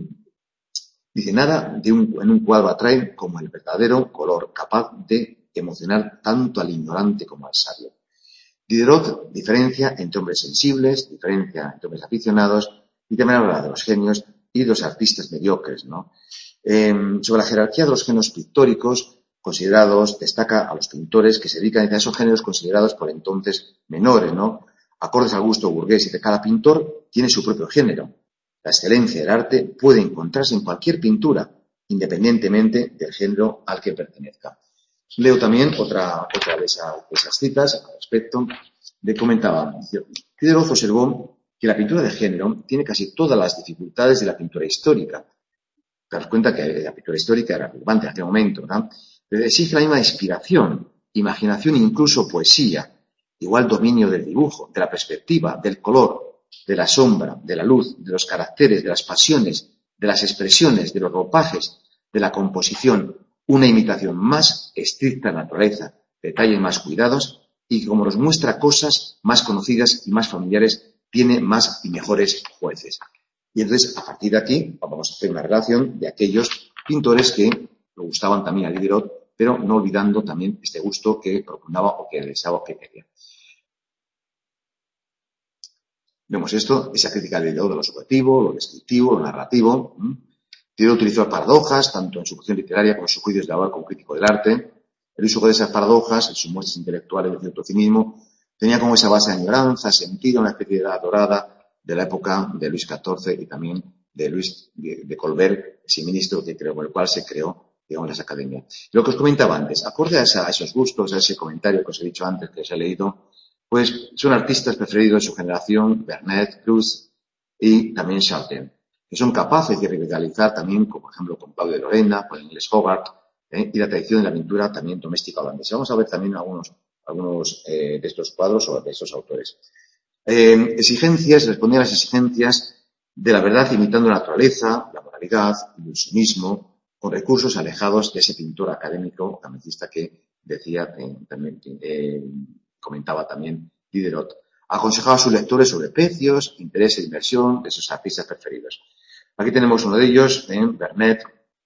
dice, nada de un, en un cuadro atrae como el verdadero color, capaz de emocionar tanto al ignorante como al sabio. Diderot diferencia entre hombres sensibles, diferencia entre hombres aficionados, y también habla de los genios y de los artistas mediocres, ¿no? Eh, sobre la jerarquía de los géneros pictóricos considerados, destaca a los pintores que se dedican a esos géneros considerados por entonces menores, ¿no? Acordes al gusto burgués, y que cada pintor tiene su propio género. La excelencia del arte puede encontrarse en cualquier pintura, independientemente del género al que pertenezca. Leo también otra, otra de, esas, de esas citas al respecto, de comentaba, Diderot observó que la pintura de género tiene casi todas las dificultades de la pintura histórica. Te das cuenta que la pintura histórica era relevante en aquel momento, ¿no? Pero exige la misma inspiración, imaginación e incluso poesía, igual dominio del dibujo, de la perspectiva, del color, de la sombra, de la luz, de los caracteres, de las pasiones, de las expresiones, de los ropajes, de la composición, una imitación más estricta de la naturaleza, detalles más cuidados y que, como nos muestra cosas más conocidas y más familiares, tiene más y mejores jueces. Y entonces, a partir de aquí, vamos a hacer una relación de aquellos pintores que le gustaban también a Diderot, pero no olvidando también este gusto que propugnaba o que deseaba o que quería. Vemos esto, esa crítica de Diderot de lo subjetivo, lo descriptivo, lo narrativo. Diderot utilizó paradojas, tanto en su función literaria como en sus juicios de valor como crítico del arte. El uso de esas paradojas, en sus muestras intelectuales de cierto cinismo, tenía como esa base de añoranza, sentido, una especie de edad dorada de la época de Luis catorce y también de Luis de, de Colbert, ese ministro que creó, con el cual se creó, digamos, las academias. Lo que os comentaba antes, acorde a, esa, a esos gustos, a ese comentario que os he dicho antes, que os he leído, pues son artistas preferidos de su generación, Vernet, Cruz y también Chardin, que son capaces de revitalizar también, como por ejemplo con Pablo de Lorena, con Inglés Hogarth, ¿eh? y la tradición de la pintura también doméstica holandesa. Vamos a ver también algunos, algunos eh, de estos cuadros o de estos autores. Eh, exigencias, respondían a las exigencias de la verdad imitando la naturaleza, la moralidad, el ilusionismo, con recursos alejados de ese pintor académico camisista que decía, eh, también, eh, comentaba también Diderot. Aconsejaba a sus lectores sobre precios, interés e inversión de sus artistas preferidos. Aquí tenemos uno de ellos, eh, Vernet,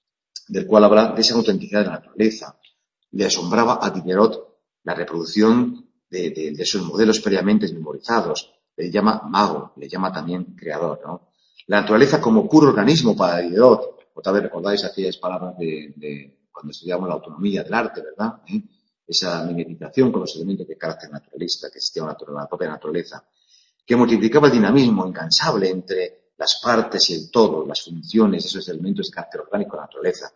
del cual habla de esa autenticidad de la naturaleza. Le asombraba a Diderot la reproducción de, de, de esos modelos previamente memorizados. Le llama mago, le llama también creador, ¿no? La naturaleza como puro organismo para Diderot. Otra vez recordáis aquellas palabras de, de cuando estudiamos la autonomía del arte, ¿verdad? ¿Eh? Esa mimetización con los elementos de carácter naturalista que existía en la propia naturaleza, que multiplicaba el dinamismo incansable entre las partes y el todo, las funciones, esos elementos de carácter orgánico de la naturaleza.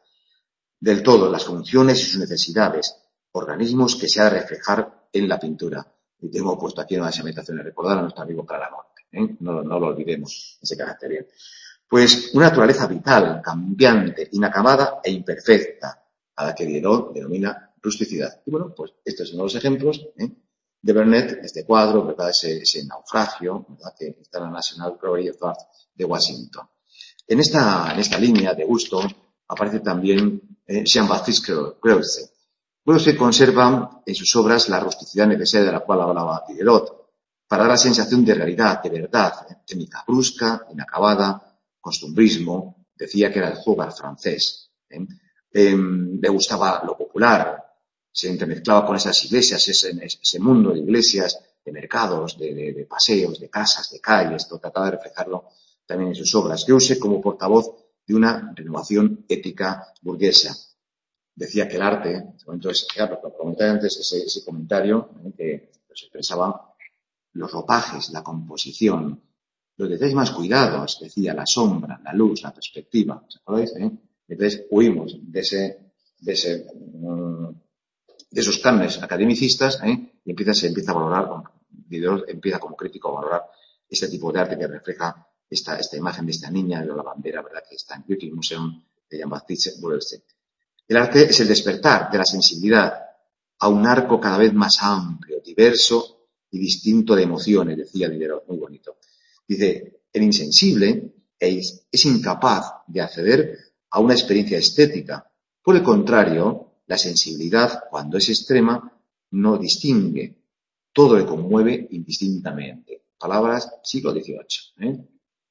Del todo, las funciones y sus necesidades, organismos que se ha de reflejar en la pintura. Y tengo puesto aquí una sementación de recordar a nuestro amigo Claramonte, ¿eh? No, no lo olvidemos, ese carácter bien. Pues una naturaleza vital, cambiante, inacabada e imperfecta, a la que Diderot denomina rusticidad. Y bueno, pues estos son los ejemplos, ¿eh? de Vernet, este cuadro, ¿verdad? Ese, ese naufragio, ¿verdad? Que está en la National Gallery of Art de Washington. En esta, en esta línea de gusto aparece también eh, Jean-Baptiste Greuze. Greuze conserva en sus obras la rusticidad necesaria de la cual hablaba Diderot, para dar la sensación de realidad, de verdad, ¿eh? técnica brusca, inacabada, costumbrismo, decía que era el Hogarth francés. ¿eh? eh, le gustaba lo popular, se intermezclaba con esas iglesias, ese, ese mundo de iglesias, de mercados, de, de, de paseos, de casas, de calles, todo trataba de reflejarlo también en sus obras. Greuze como portavoz de una renovación ética burguesa. Decía que el arte, entonces, claro, lo comenté antes, ese, ese comentario ¿eh? que pues, expresaba los ropajes, la composición, los detalles más cuidados, decía, la sombra, la luz, la perspectiva. ¿Os acordáis? Eh? Entonces huimos de ese, de ese, um, de esos cánones academicistas ¿eh? y empieza, se empieza a valorar, Diderot empieza como crítico a valorar este tipo de arte que refleja esta, esta imagen de esta niña de la bandera, ¿verdad? Que está en el British Museum de Jean-Baptiste Bourdieu. El arte es el despertar de la sensibilidad a un arco cada vez más amplio, diverso y distinto de emociones, decía Diderot, muy bonito. Dice, el insensible es, es incapaz de acceder a una experiencia estética. Por el contrario, la sensibilidad, cuando es extrema, no distingue. Todo le conmueve indistintamente. Palabras siglo dieciocho. ¿eh?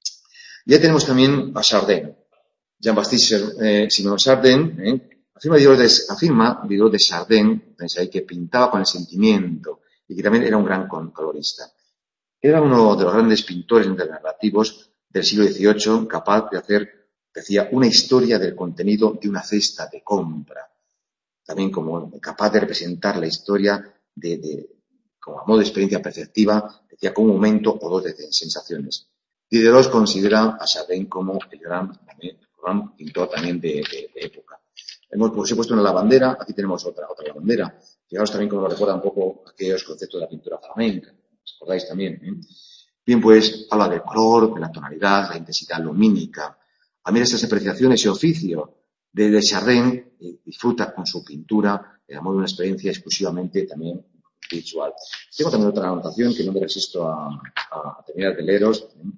Ya tenemos también a Chardin. Jean-Baptiste eh, Simon Chardin, ¿eh? Afirma Diderot de, afirma Diderot de Chardin, pensáis, que pintaba con el sentimiento y que también era un gran colorista. Era uno de los grandes pintores narrativos del siglo dieciocho, capaz de hacer, decía, una historia del contenido de una cesta de compra. También como capaz de representar la historia de, de como a modo de experiencia perceptiva, decía, con un momento o dos de sensaciones. Diderot considera a Chardin como el gran, el gran pintor también de, de, de época. Hemos, pues, he puesto una lavandera, aquí tenemos otra, otra lavandera. Fijaos también cómo nos recuerda un poco aquellos conceptos de la pintura flamenca. ¿Os acordáis también? ¿eh? Bien, pues habla del color, de la tonalidad, la intensidad lumínica. A mí estas apreciaciones y oficio de, de Chardin eh, disfruta con su pintura de modo de una experiencia exclusivamente también visual. Tengo también otra anotación que no me resisto a, a, a terminar de leeros. ¿eh?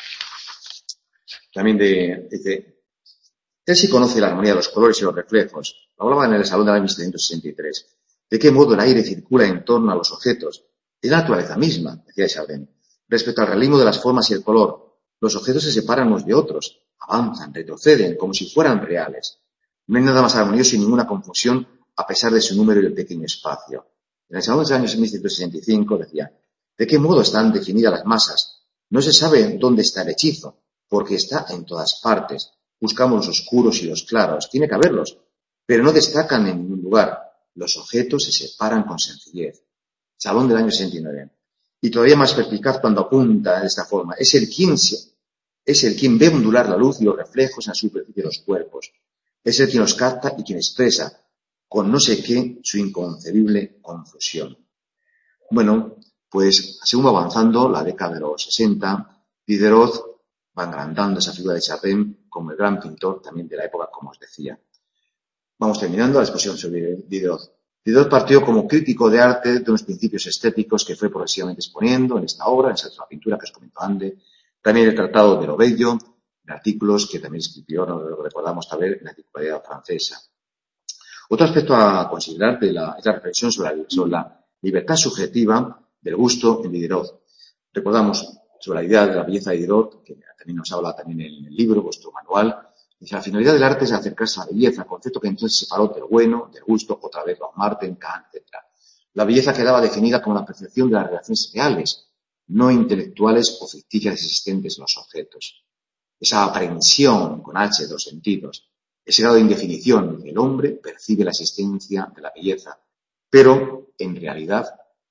También de, dice, él sí conoce la armonía de los colores y los reflejos. Lo hablaba en el Salón del año mil setecientos sesenta y tres. De qué modo el aire circula en torno a los objetos. Es la naturaleza misma, decía Chardin. Respecto al realismo de las formas y el color, los objetos se separan unos de otros, avanzan, retroceden, como si fueran reales. No hay nada más armonioso y ninguna confusión a pesar de su número y el pequeño espacio. En el Salón del año mil setecientos sesenta y cinco decía, ¿de qué modo están definidas las masas? No se sabe dónde está el hechizo, porque está en todas partes. Buscamos los oscuros y los claros, tiene que haberlos, pero no destacan en ningún lugar. Los objetos se separan con sencillez. Salón del año sesenta y nueve. Y todavía más perspicaz cuando apunta de esta forma. Es el quien, es el quien ve ondular la luz y los reflejos en la superficie de los cuerpos. Es el quien los capta y quien expresa, con no sé qué, su inconcebible confusión. Bueno, pues según va avanzando la década de los sesenta, Diderot va agrandando esa figura de Chardin como el gran pintor también de la época, como os decía. Vamos terminando la exposición sobre Diderot. Diderot partió como crítico de arte de unos principios estéticos que fue progresivamente exponiendo en esta obra, en esa pintura que os comentó antes. También el Tratado de lo Bello, en artículos que también escribió, no lo recordamos tal vez, en la Antigüedad francesa. Otro aspecto a considerar de la, es la reflexión sobre la, sobre la libertad subjetiva del gusto en Diderot. Recordamos sobre la idea de la belleza de Diderot, que también nos habla también en el libro, vuestro manual. Dice, la finalidad del arte es acercarse a la belleza, concepto que entonces separó del bueno, del gusto, otra vez los Marten, Kant, etcétera. La belleza quedaba definida como la percepción de las relaciones reales, no intelectuales o ficticias existentes en los objetos. Esa aprehensión con H de los sentidos, ese grado de indefinición en que el hombre percibe la existencia de la belleza, pero en realidad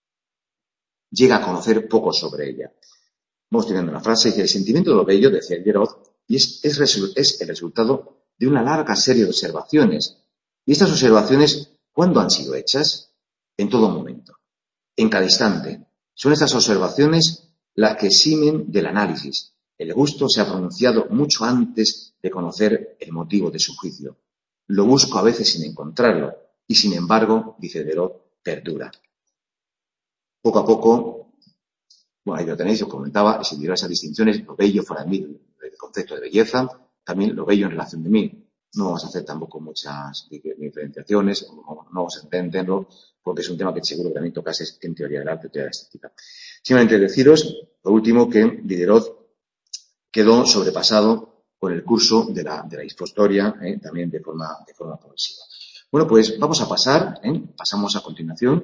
llega a conocer poco sobre ella. Vamos teniendo una frase que el sentimiento de lo bello, decía Diderot, y es, es, es el resultado de una larga serie de observaciones. Y estas observaciones, ¿cuándo han sido hechas? En todo momento, en cada instante. Son estas observaciones las que eximen del análisis. El gusto se ha pronunciado mucho antes de conocer el motivo de su juicio. Lo busco a veces sin encontrarlo, y sin embargo, dice Diderot, perdura. Poco a poco, bueno, ahí lo tenéis, os comentaba, se dieron esas distinciones, lo bello fuera de mí, el concepto de belleza, también lo bello en relación de mí. No vamos a hacer tampoco muchas diferenciaciones, no vamos a entenderlo, porque es un tema que seguro que también tocases en teoría del arte, teoría de la estética. Simplemente deciros, por último, que Diderot quedó sobrepasado con el curso de la, de la historia, ¿eh? también de forma, de forma progresiva. Bueno, pues vamos a pasar, ¿eh? pasamos a continuación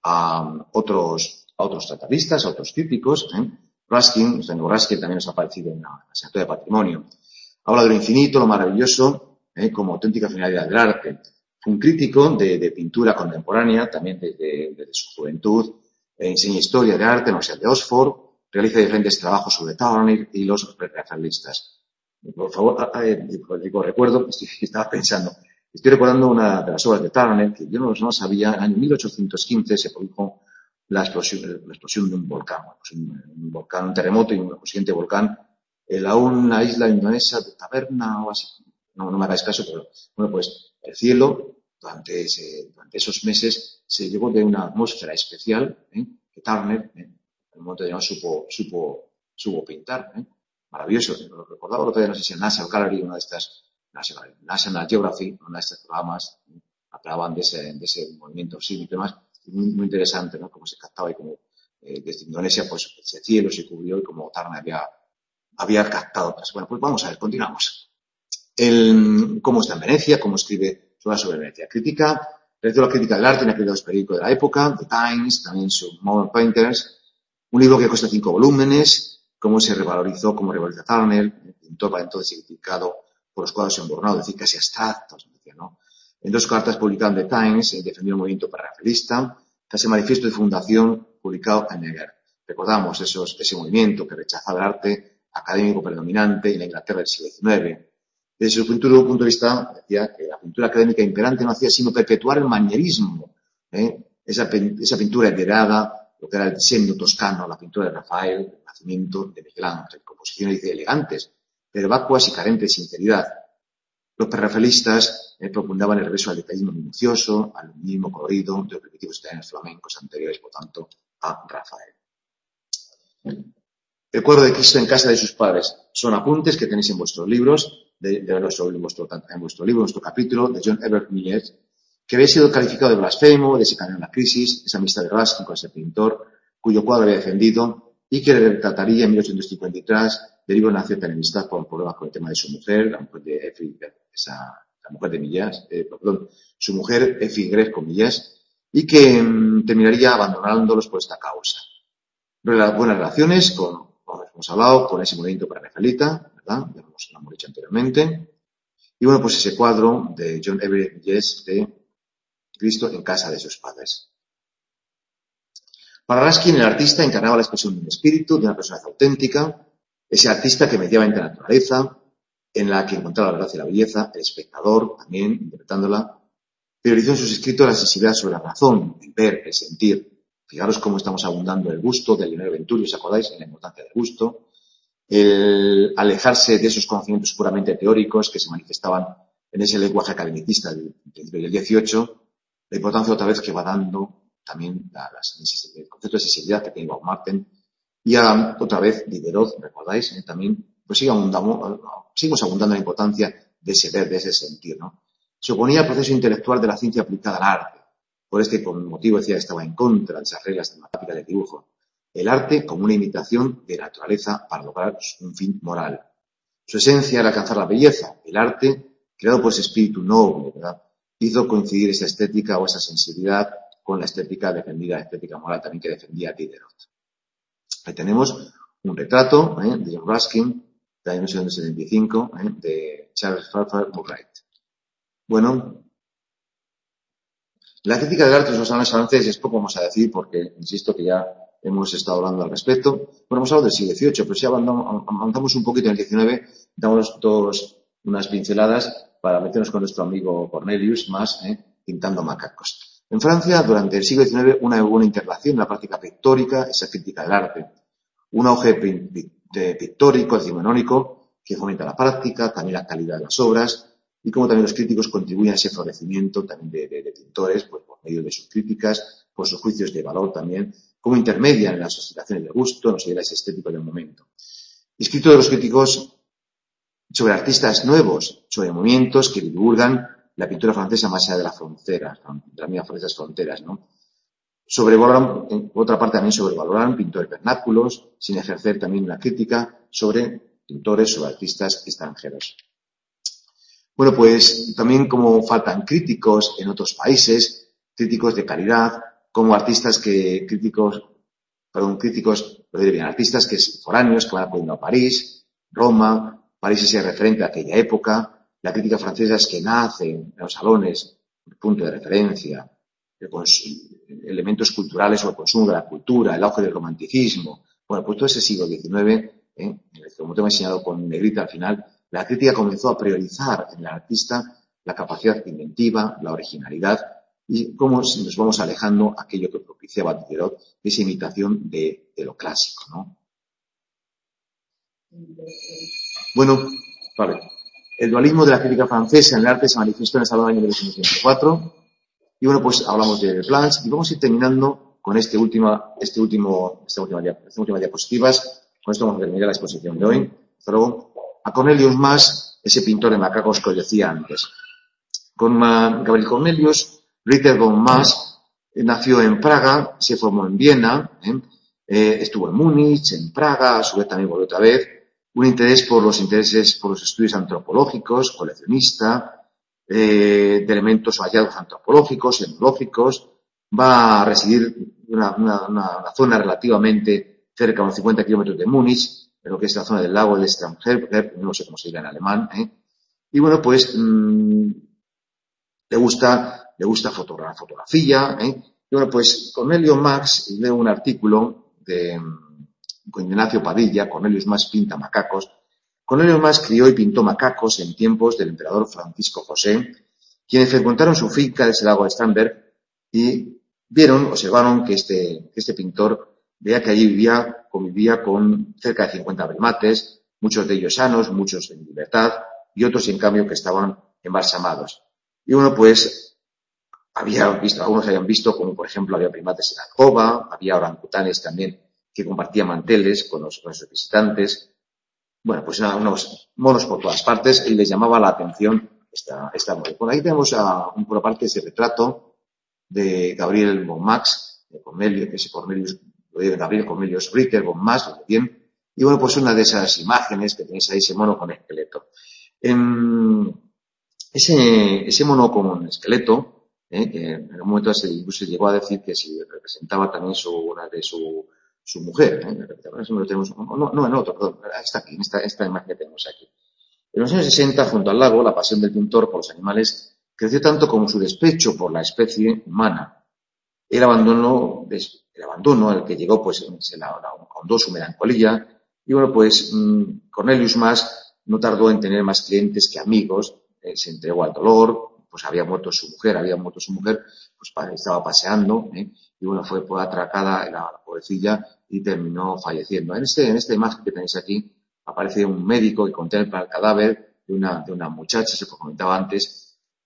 a otros, a otros tratadistas, a otros críticos. ¿eh? Ruskin, Ruskin también nos ha aparecido en la, la asignatura de patrimonio. Habla de lo infinito, lo maravilloso, ¿eh? como auténtica finalidad del arte. Fue un crítico de, de pintura contemporánea, también desde, desde su juventud. Eh, enseña historia de arte en la Universidad de Oxford, realiza diferentes trabajos sobre Turner y los prerrafaelistas. Por favor, eh, digo, recuerdo, estaba pensando, estoy recordando una de las obras de Turner, que yo no, no sabía, en el año mil ochocientos quince se produjo la explosión, la explosión de un volcán, pues un, un volcán, un terremoto y un siguiente volcán en una isla indonesia de Taberna o así. No, no me hagáis caso, pero bueno, pues el cielo durante, ese, durante esos meses se llevó de una atmósfera especial, ¿eh? que Turner, ¿eh? en el momento de no supo, supo, supo pintar, ¿eh? Maravilloso. Lo recordaba el otro día, no sé si en National Gallery, una de estas, National Geography, una de estos programas, ¿eh? hablaban de ese, de ese movimiento sísmico y demás. Muy, muy interesante, ¿no? Cómo se captaba y cómo eh, desde Indonesia, pues ese cielo se cubrió y cómo Turner había, había captado. Pues, bueno, pues vamos a ver, continuamos. El, cómo está en Venecia, cómo escribe sobre Venecia. Crítica, realizó la crítica del arte en aquellos periódicos de la época, The Times, también su Modern Painters, un libro que cuesta cinco volúmenes, cómo se revalorizó, cómo revaloriza Turner, pintor para entonces significado por los cuadros embornados, es decir, casi abstractos, decía, ¿no? En dos cartas publicadas en The Times, defendió el movimiento prerrafaelista, tras el manifiesto de fundación publicado en Neger. Recordamos esos, ese movimiento que rechazaba el arte académico predominante en la Inglaterra del siglo diecinueve. Desde su punto de vista, decía que la pintura académica imperante no hacía sino perpetuar el manierismo, ¿eh? esa, esa pintura heredada, lo que era el diseño toscano, la pintura de Rafael, el nacimiento de Miguel Ángel, composiciones elegantes, pero vacuas y carentes de sinceridad. Los prerrafaelistas eh, propugnaban el regreso al detallismo minucioso, al mismo colorido de los primitivos italianos flamencos anteriores, por tanto, a Rafael. El cuadro de Cristo en casa de sus padres son apuntes que tenéis en vuestros libros, de, de nuestro, en, vuestro, en vuestro libro, en vuestro capítulo, de John Herbert Millers, que había sido calificado de blasfemo, desencadenó la crisis, esa amistad de Ruskin con ese pintor, cuyo cuadro había defendido, y que le retrataría en mil ochocientos cincuenta y tres, debido a una cierta enemistad por problemas con el tema de su mujer, la mujer de Effie, esa, la mujer de Millers, eh, perdón, su mujer, Effie Greco Millers, y que mmm, terminaría abandonándolos por esta causa. Buenas relaciones con, como hemos hablado, con ese movimiento prerrafaelita, ¿verdad? Ya lo hemos dicho anteriormente. Y bueno, pues ese cuadro de John Everett Millers de Cristo en casa de sus padres. Para Ruskin, el artista encarnaba la expresión de un espíritu, de una personalidad auténtica, ese artista que mediaba entre la naturaleza, en la que encontraba la gracia y la belleza, el espectador también, interpretándola, priorizó en sus escritos la sensibilidad sobre la razón, el ver, el sentir. Fijaros cómo estamos abundando el gusto de Leonardo Venturi, ¿os acordáis? En la importancia del gusto. El alejarse de esos conocimientos puramente teóricos que se manifestaban en ese lenguaje academicista del principio del dieciocho. La importancia otra vez que va dando también la, la, el concepto de sensibilidad que tiene Bob Martin. Y a, otra vez Diderot, ¿recordáis? Eh, también, pues sigue abundando, seguimos abundando en la importancia de ese ver, de ese sentir, ¿no? Se oponía al proceso intelectual de la ciencia aplicada al arte. Por este motivo decía que estaba en contra de esas reglas de matemática del dibujo. El arte como una imitación de la naturaleza para lograr un fin moral. Su esencia era alcanzar la belleza. El arte, creado por ese espíritu noble, ¿verdad?, hizo coincidir esa estética o esa sensibilidad con la estética defendida, la estética moral también que defendía Diderot. Ahí tenemos un retrato ¿eh? de John Ruskin, de mil novecientos setenta y cinco, ¿eh? de Charles Farquhar Murray. Bueno, la crítica del arte de los años franceses, poco vamos a decir porque, insisto, que ya hemos estado hablando al respecto. Bueno, hemos hablado del siglo dieciocho, pero si avanzamos un poquito en el diecinueve, damos todos unas pinceladas para meternos con nuestro amigo Cornelius más, ¿eh? pintando macacos. En Francia, durante el siglo diecinueve, una buena integración en la práctica pictórica, esa crítica del arte. Un auge pictórico, decimonónico, que fomenta la práctica, también la calidad de las obras, y como también los críticos contribuyen a ese florecimiento también de, de, de pintores, pues por medio de sus críticas, por sus juicios de valor también, como intermedian en las oscilaciones de gusto, nos lleva a ese estético del momento. Escrito de los críticos sobre artistas nuevos, sobre movimientos que divulgan la pintura francesa más allá de las fronteras, de las mismas francesas fronteras, ¿no? Sobrevaloran, por otra parte también sobrevaloran pintores vernáculos, sin ejercer también una crítica sobre pintores, sobre artistas extranjeros. Bueno, pues también como faltan críticos en otros países, críticos de calidad, como artistas que, críticos, perdón, críticos, lo diré bien, artistas que foráneos que van acudiendo a París, Roma, París es el referente de aquella época, la crítica francesa es que nace en los salones, el punto de referencia, el elementos culturales o el consumo de la cultura, el auge del romanticismo. Bueno, pues todo ese siglo diecinueve, ¿eh? Como te he enseñado con negrita al final, la crítica comenzó a priorizar en el artista la capacidad inventiva, la originalidad y cómo nos vamos alejando aquello que propiciaba Diderot, esa imitación de, de lo clásico, ¿no? Bueno, vale. El dualismo de la crítica francesa en el arte se manifestó en el salón del año mil novecientos veinticuatro. Y bueno, pues hablamos de Blanche y vamos a ir terminando con este última, este último, esta última, esta última diapositivas. Con esto vamos a terminar la exposición de hoy. Hasta luego. A Cornelius Mas, ese pintor de macacos que os decía antes. Con Gabriel Cornelius, Ritter von Mas eh, nació en Praga, se formó en Viena, ¿eh? Eh, estuvo en Múnich, en Praga, a su vez también volvió otra vez. Un interés por los intereses, por los estudios antropológicos, coleccionista, eh, de elementos o hallazgos antropológicos, etnológicos. Va a residir en una, una, una, una zona relativamente cerca, a unos cincuenta kilómetros de Múnich, en lo que es la zona del lago de Starnberg, no sé cómo se diga en alemán, ¿eh? Y bueno, pues mmm, le gusta, le gusta fotogra fotografía, ¿eh? Y bueno, pues Cornelio Mas, leo un artículo de con Ignacio Padilla, Cornelius Mas pinta macacos. Cornelio Mas crió y pintó macacos en tiempos del emperador Francisco José, quienes frecuentaron su finca del lago de Starnberg y vieron, observaron que este, que este pintor veía que allí vivía, convivía con cerca de cincuenta primates, muchos de ellos sanos, muchos en libertad, y otros, en cambio, que estaban embalsamados. Y bueno, pues, había visto, algunos habían visto, como por ejemplo, había primates en alcoba, había orangutanes también que compartían manteles con los, con los visitantes. Bueno, pues unos monos por todas partes, y les llamaba la atención esta, esta modelo. Por ahí tenemos a, por aparte ese retrato de Gabriel von Max, de Cornelio, que es Cornelius, Gabriel Cornelius Ritter von Max, muy bien. Y bueno, pues una de esas imágenes que tenéis ahí, ese mono con esqueleto. En ese, ese mono con esqueleto, eh, que en un momento se, incluso llegó a decir que si representaba también su, una de su, su mujer, ¿eh? Lo tenemos, no, no, en otro, perdón, está aquí, en esta, esta imagen que tenemos aquí. En los años sesenta, junto al lago, la pasión del pintor por los animales creció tanto como su despecho por la especie humana. El abandono, el abandono al que llegó, pues, se la, la ahondó su melancolía. Y bueno, pues, mmm, Cornelius Mas no tardó en tener más clientes que amigos. Eh, se entregó al dolor, pues había muerto su mujer, había muerto su mujer, pues estaba paseando, ¿eh? Y bueno, fue por atracada la, la pobrecilla y terminó falleciendo. En, este, en esta imagen que tenéis aquí aparece un médico que contempla el cadáver de una, de una muchacha, se comentaba antes,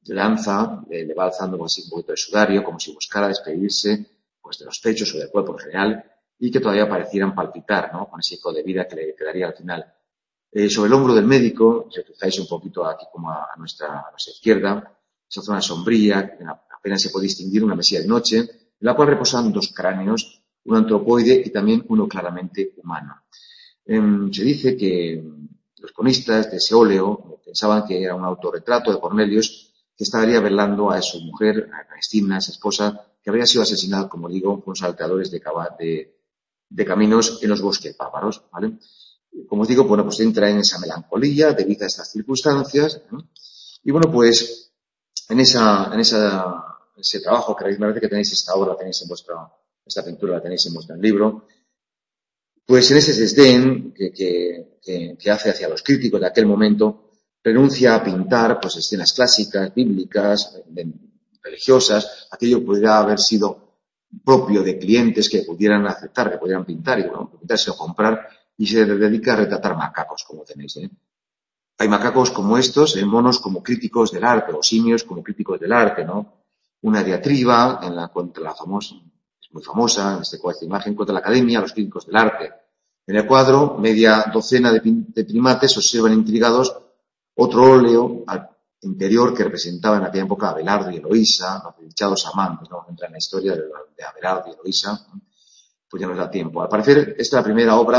lanza, eh, le va alzando así un poquito de sudario, como si buscara despedirse pues de los pechos o del cuerpo en general, y que todavía parecieran palpitar, ¿no? Con ese eco de vida que le quedaría al final. Eh, sobre el hombro del médico, si os fijáis un poquito aquí como a, a, nuestra, a nuestra izquierda, esa zona sombría, apenas se puede distinguir, una mesilla de noche, en la cual reposan dos cráneos, un antropoide y también uno claramente humano. Eh, se dice que los cronistas de ese óleo pensaban que era un autorretrato de Cornelius que estaría velando a su mujer, a Cristina, esa esposa, que habría sido asesinada, como digo, con salteadores de, de, de caminos en los bosques bávaros, ¿vale? Como os digo, bueno, pues entra en esa melancolía debido a estas circunstancias, ¿no? Y bueno, pues en esa, en esa, ese trabajo que me parece que tenéis esta obra, la tenéis en vuestra, esta pintura la tenéis en vuestro libro, pues en ese desdén que, que, que, que hace hacia los críticos de aquel momento, renuncia a pintar pues escenas clásicas, bíblicas, religiosas, aquello podría haber sido propio de clientes que pudieran aceptar, que pudieran pintar y bueno, pintarse o comprar, y se dedica a retratar macacos, como tenéis, ¿eh? Hay macacos como estos, ¿eh? Monos como críticos del arte, o simios como críticos del arte, ¿no? Una diatriba en la contra la famosa, es muy famosa, en este cuadro, esta imagen, contra la academia, los críticos del arte. En el cuadro, media docena de, de primates observan intrigados otro óleo al interior que representaba en aquella época a Abelardo y Eloísa, los desdichados amantes, ¿no? Entra en la historia de, de Abelardo y Eloísa, pues ya nos da tiempo. Al parecer, esta es la primera obra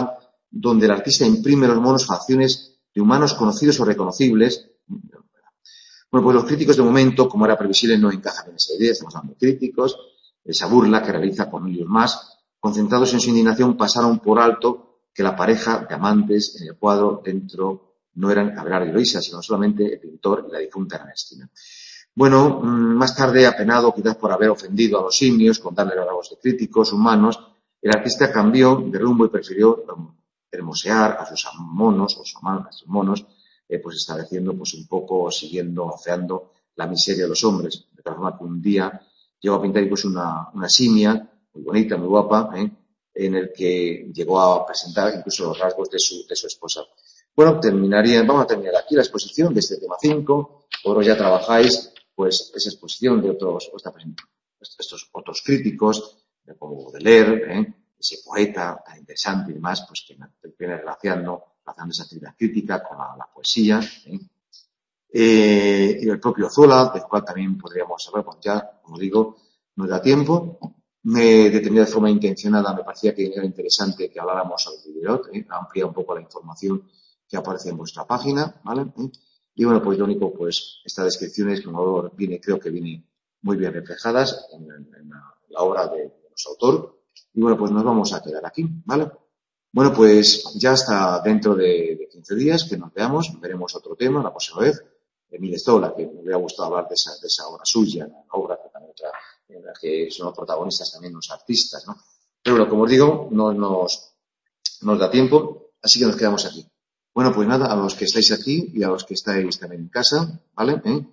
donde el artista imprime en los monos facciones de humanos conocidos o reconocibles. Bueno, pues los críticos de momento, como era previsible, no encajan en esa idea, estamos hablando de críticos, esa burla que realiza Cornelius Mas, concentrados en su indignación, pasaron por alto que la pareja de amantes en el cuadro dentro no eran Abelardo y Eloísa, sino solamente el pintor y la difunta Ernestina. Bueno, más tarde, apenado quizás por haber ofendido a los simios, con darle halagos de críticos humanos, el artista cambió de rumbo y prefirió hermosear a sus monos, o a sus monos, eh, pues estableciendo pues un poco, siguiendo, afeando la miseria de los hombres. De tal forma que un día llegó a pintar incluso una, una simia, muy bonita, muy guapa, ¿eh? en el que llegó a presentar incluso los rasgos de su, de su esposa. Bueno, terminaría, vamos a terminar aquí la exposición de este tema cinco. Vosotros ya trabajáis pues esa exposición de otros, estos otros críticos, como Baudelaire, ¿eh? ese poeta tan interesante y demás, pues que viene relacionando, relacionando esa actividad crítica con la, la poesía, ¿eh? Eh, y el propio Zola, del cual también podríamos hablar, pues ya, como digo, nos da tiempo. Me he detenido de forma intencionada, me parecía que era interesante que habláramos sobre Diderot, ¿eh? amplía un poco la información que aparece en vuestra página, ¿vale? ¿Eh? Y bueno, pues lo único, pues estas descripciones, como viene, creo que viene muy bien reflejadas en, en la, la obra de, de nuestro autor. Y bueno, pues nos vamos a quedar aquí, ¿vale? Bueno, pues ya hasta dentro de, de quince días que nos veamos, veremos otro tema la próxima vez. Emile Zola, que me hubiera gustado hablar de esa, de esa obra suya, una obra que también otra, en la que son los protagonistas también los artistas, ¿no? Pero bueno, como os digo, no nos, nos da tiempo, así que nos quedamos aquí. Bueno, pues nada, a los que estáis aquí y a los que estáis también en casa, ¿vale? ¿Eh?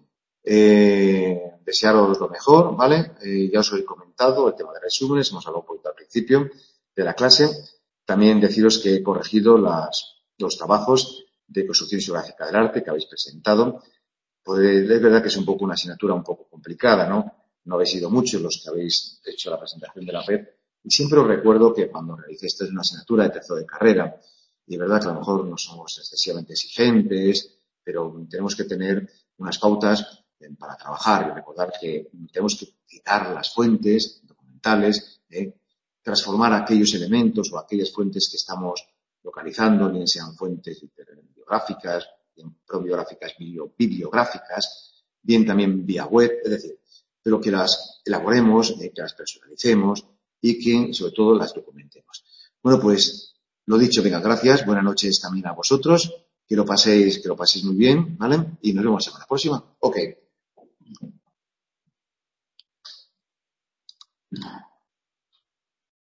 Eh, desearos lo mejor, ¿vale? Eh, ya os he comentado el tema de resúmenes, hemos hablado un poquito al principio de la clase. También deciros que he corregido las, los trabajos de construcción geográfica del arte que habéis presentado. Pues es verdad que es un poco una asignatura un poco complicada, ¿no? No habéis sido muchos los que habéis hecho la presentación de la red. Y siempre os recuerdo que cuando realicé esta es una asignatura de tercero de carrera, y es verdad que a lo mejor no somos excesivamente exigentes, pero tenemos que tener unas pautas para trabajar y recordar que tenemos que citar las fuentes documentales, ¿eh? transformar aquellos elementos o aquellas fuentes que estamos localizando, bien sean fuentes bibliográficas, bien probiográficas, bibliográficas, bien también vía web, es decir, pero que las elaboremos, eh, que las personalicemos y que, sobre todo, las documentemos. Bueno, pues, lo dicho, venga, gracias, buenas noches también a vosotros, que lo paséis, que lo paséis muy bien, ¿vale? Y nos vemos la semana próxima. Ok.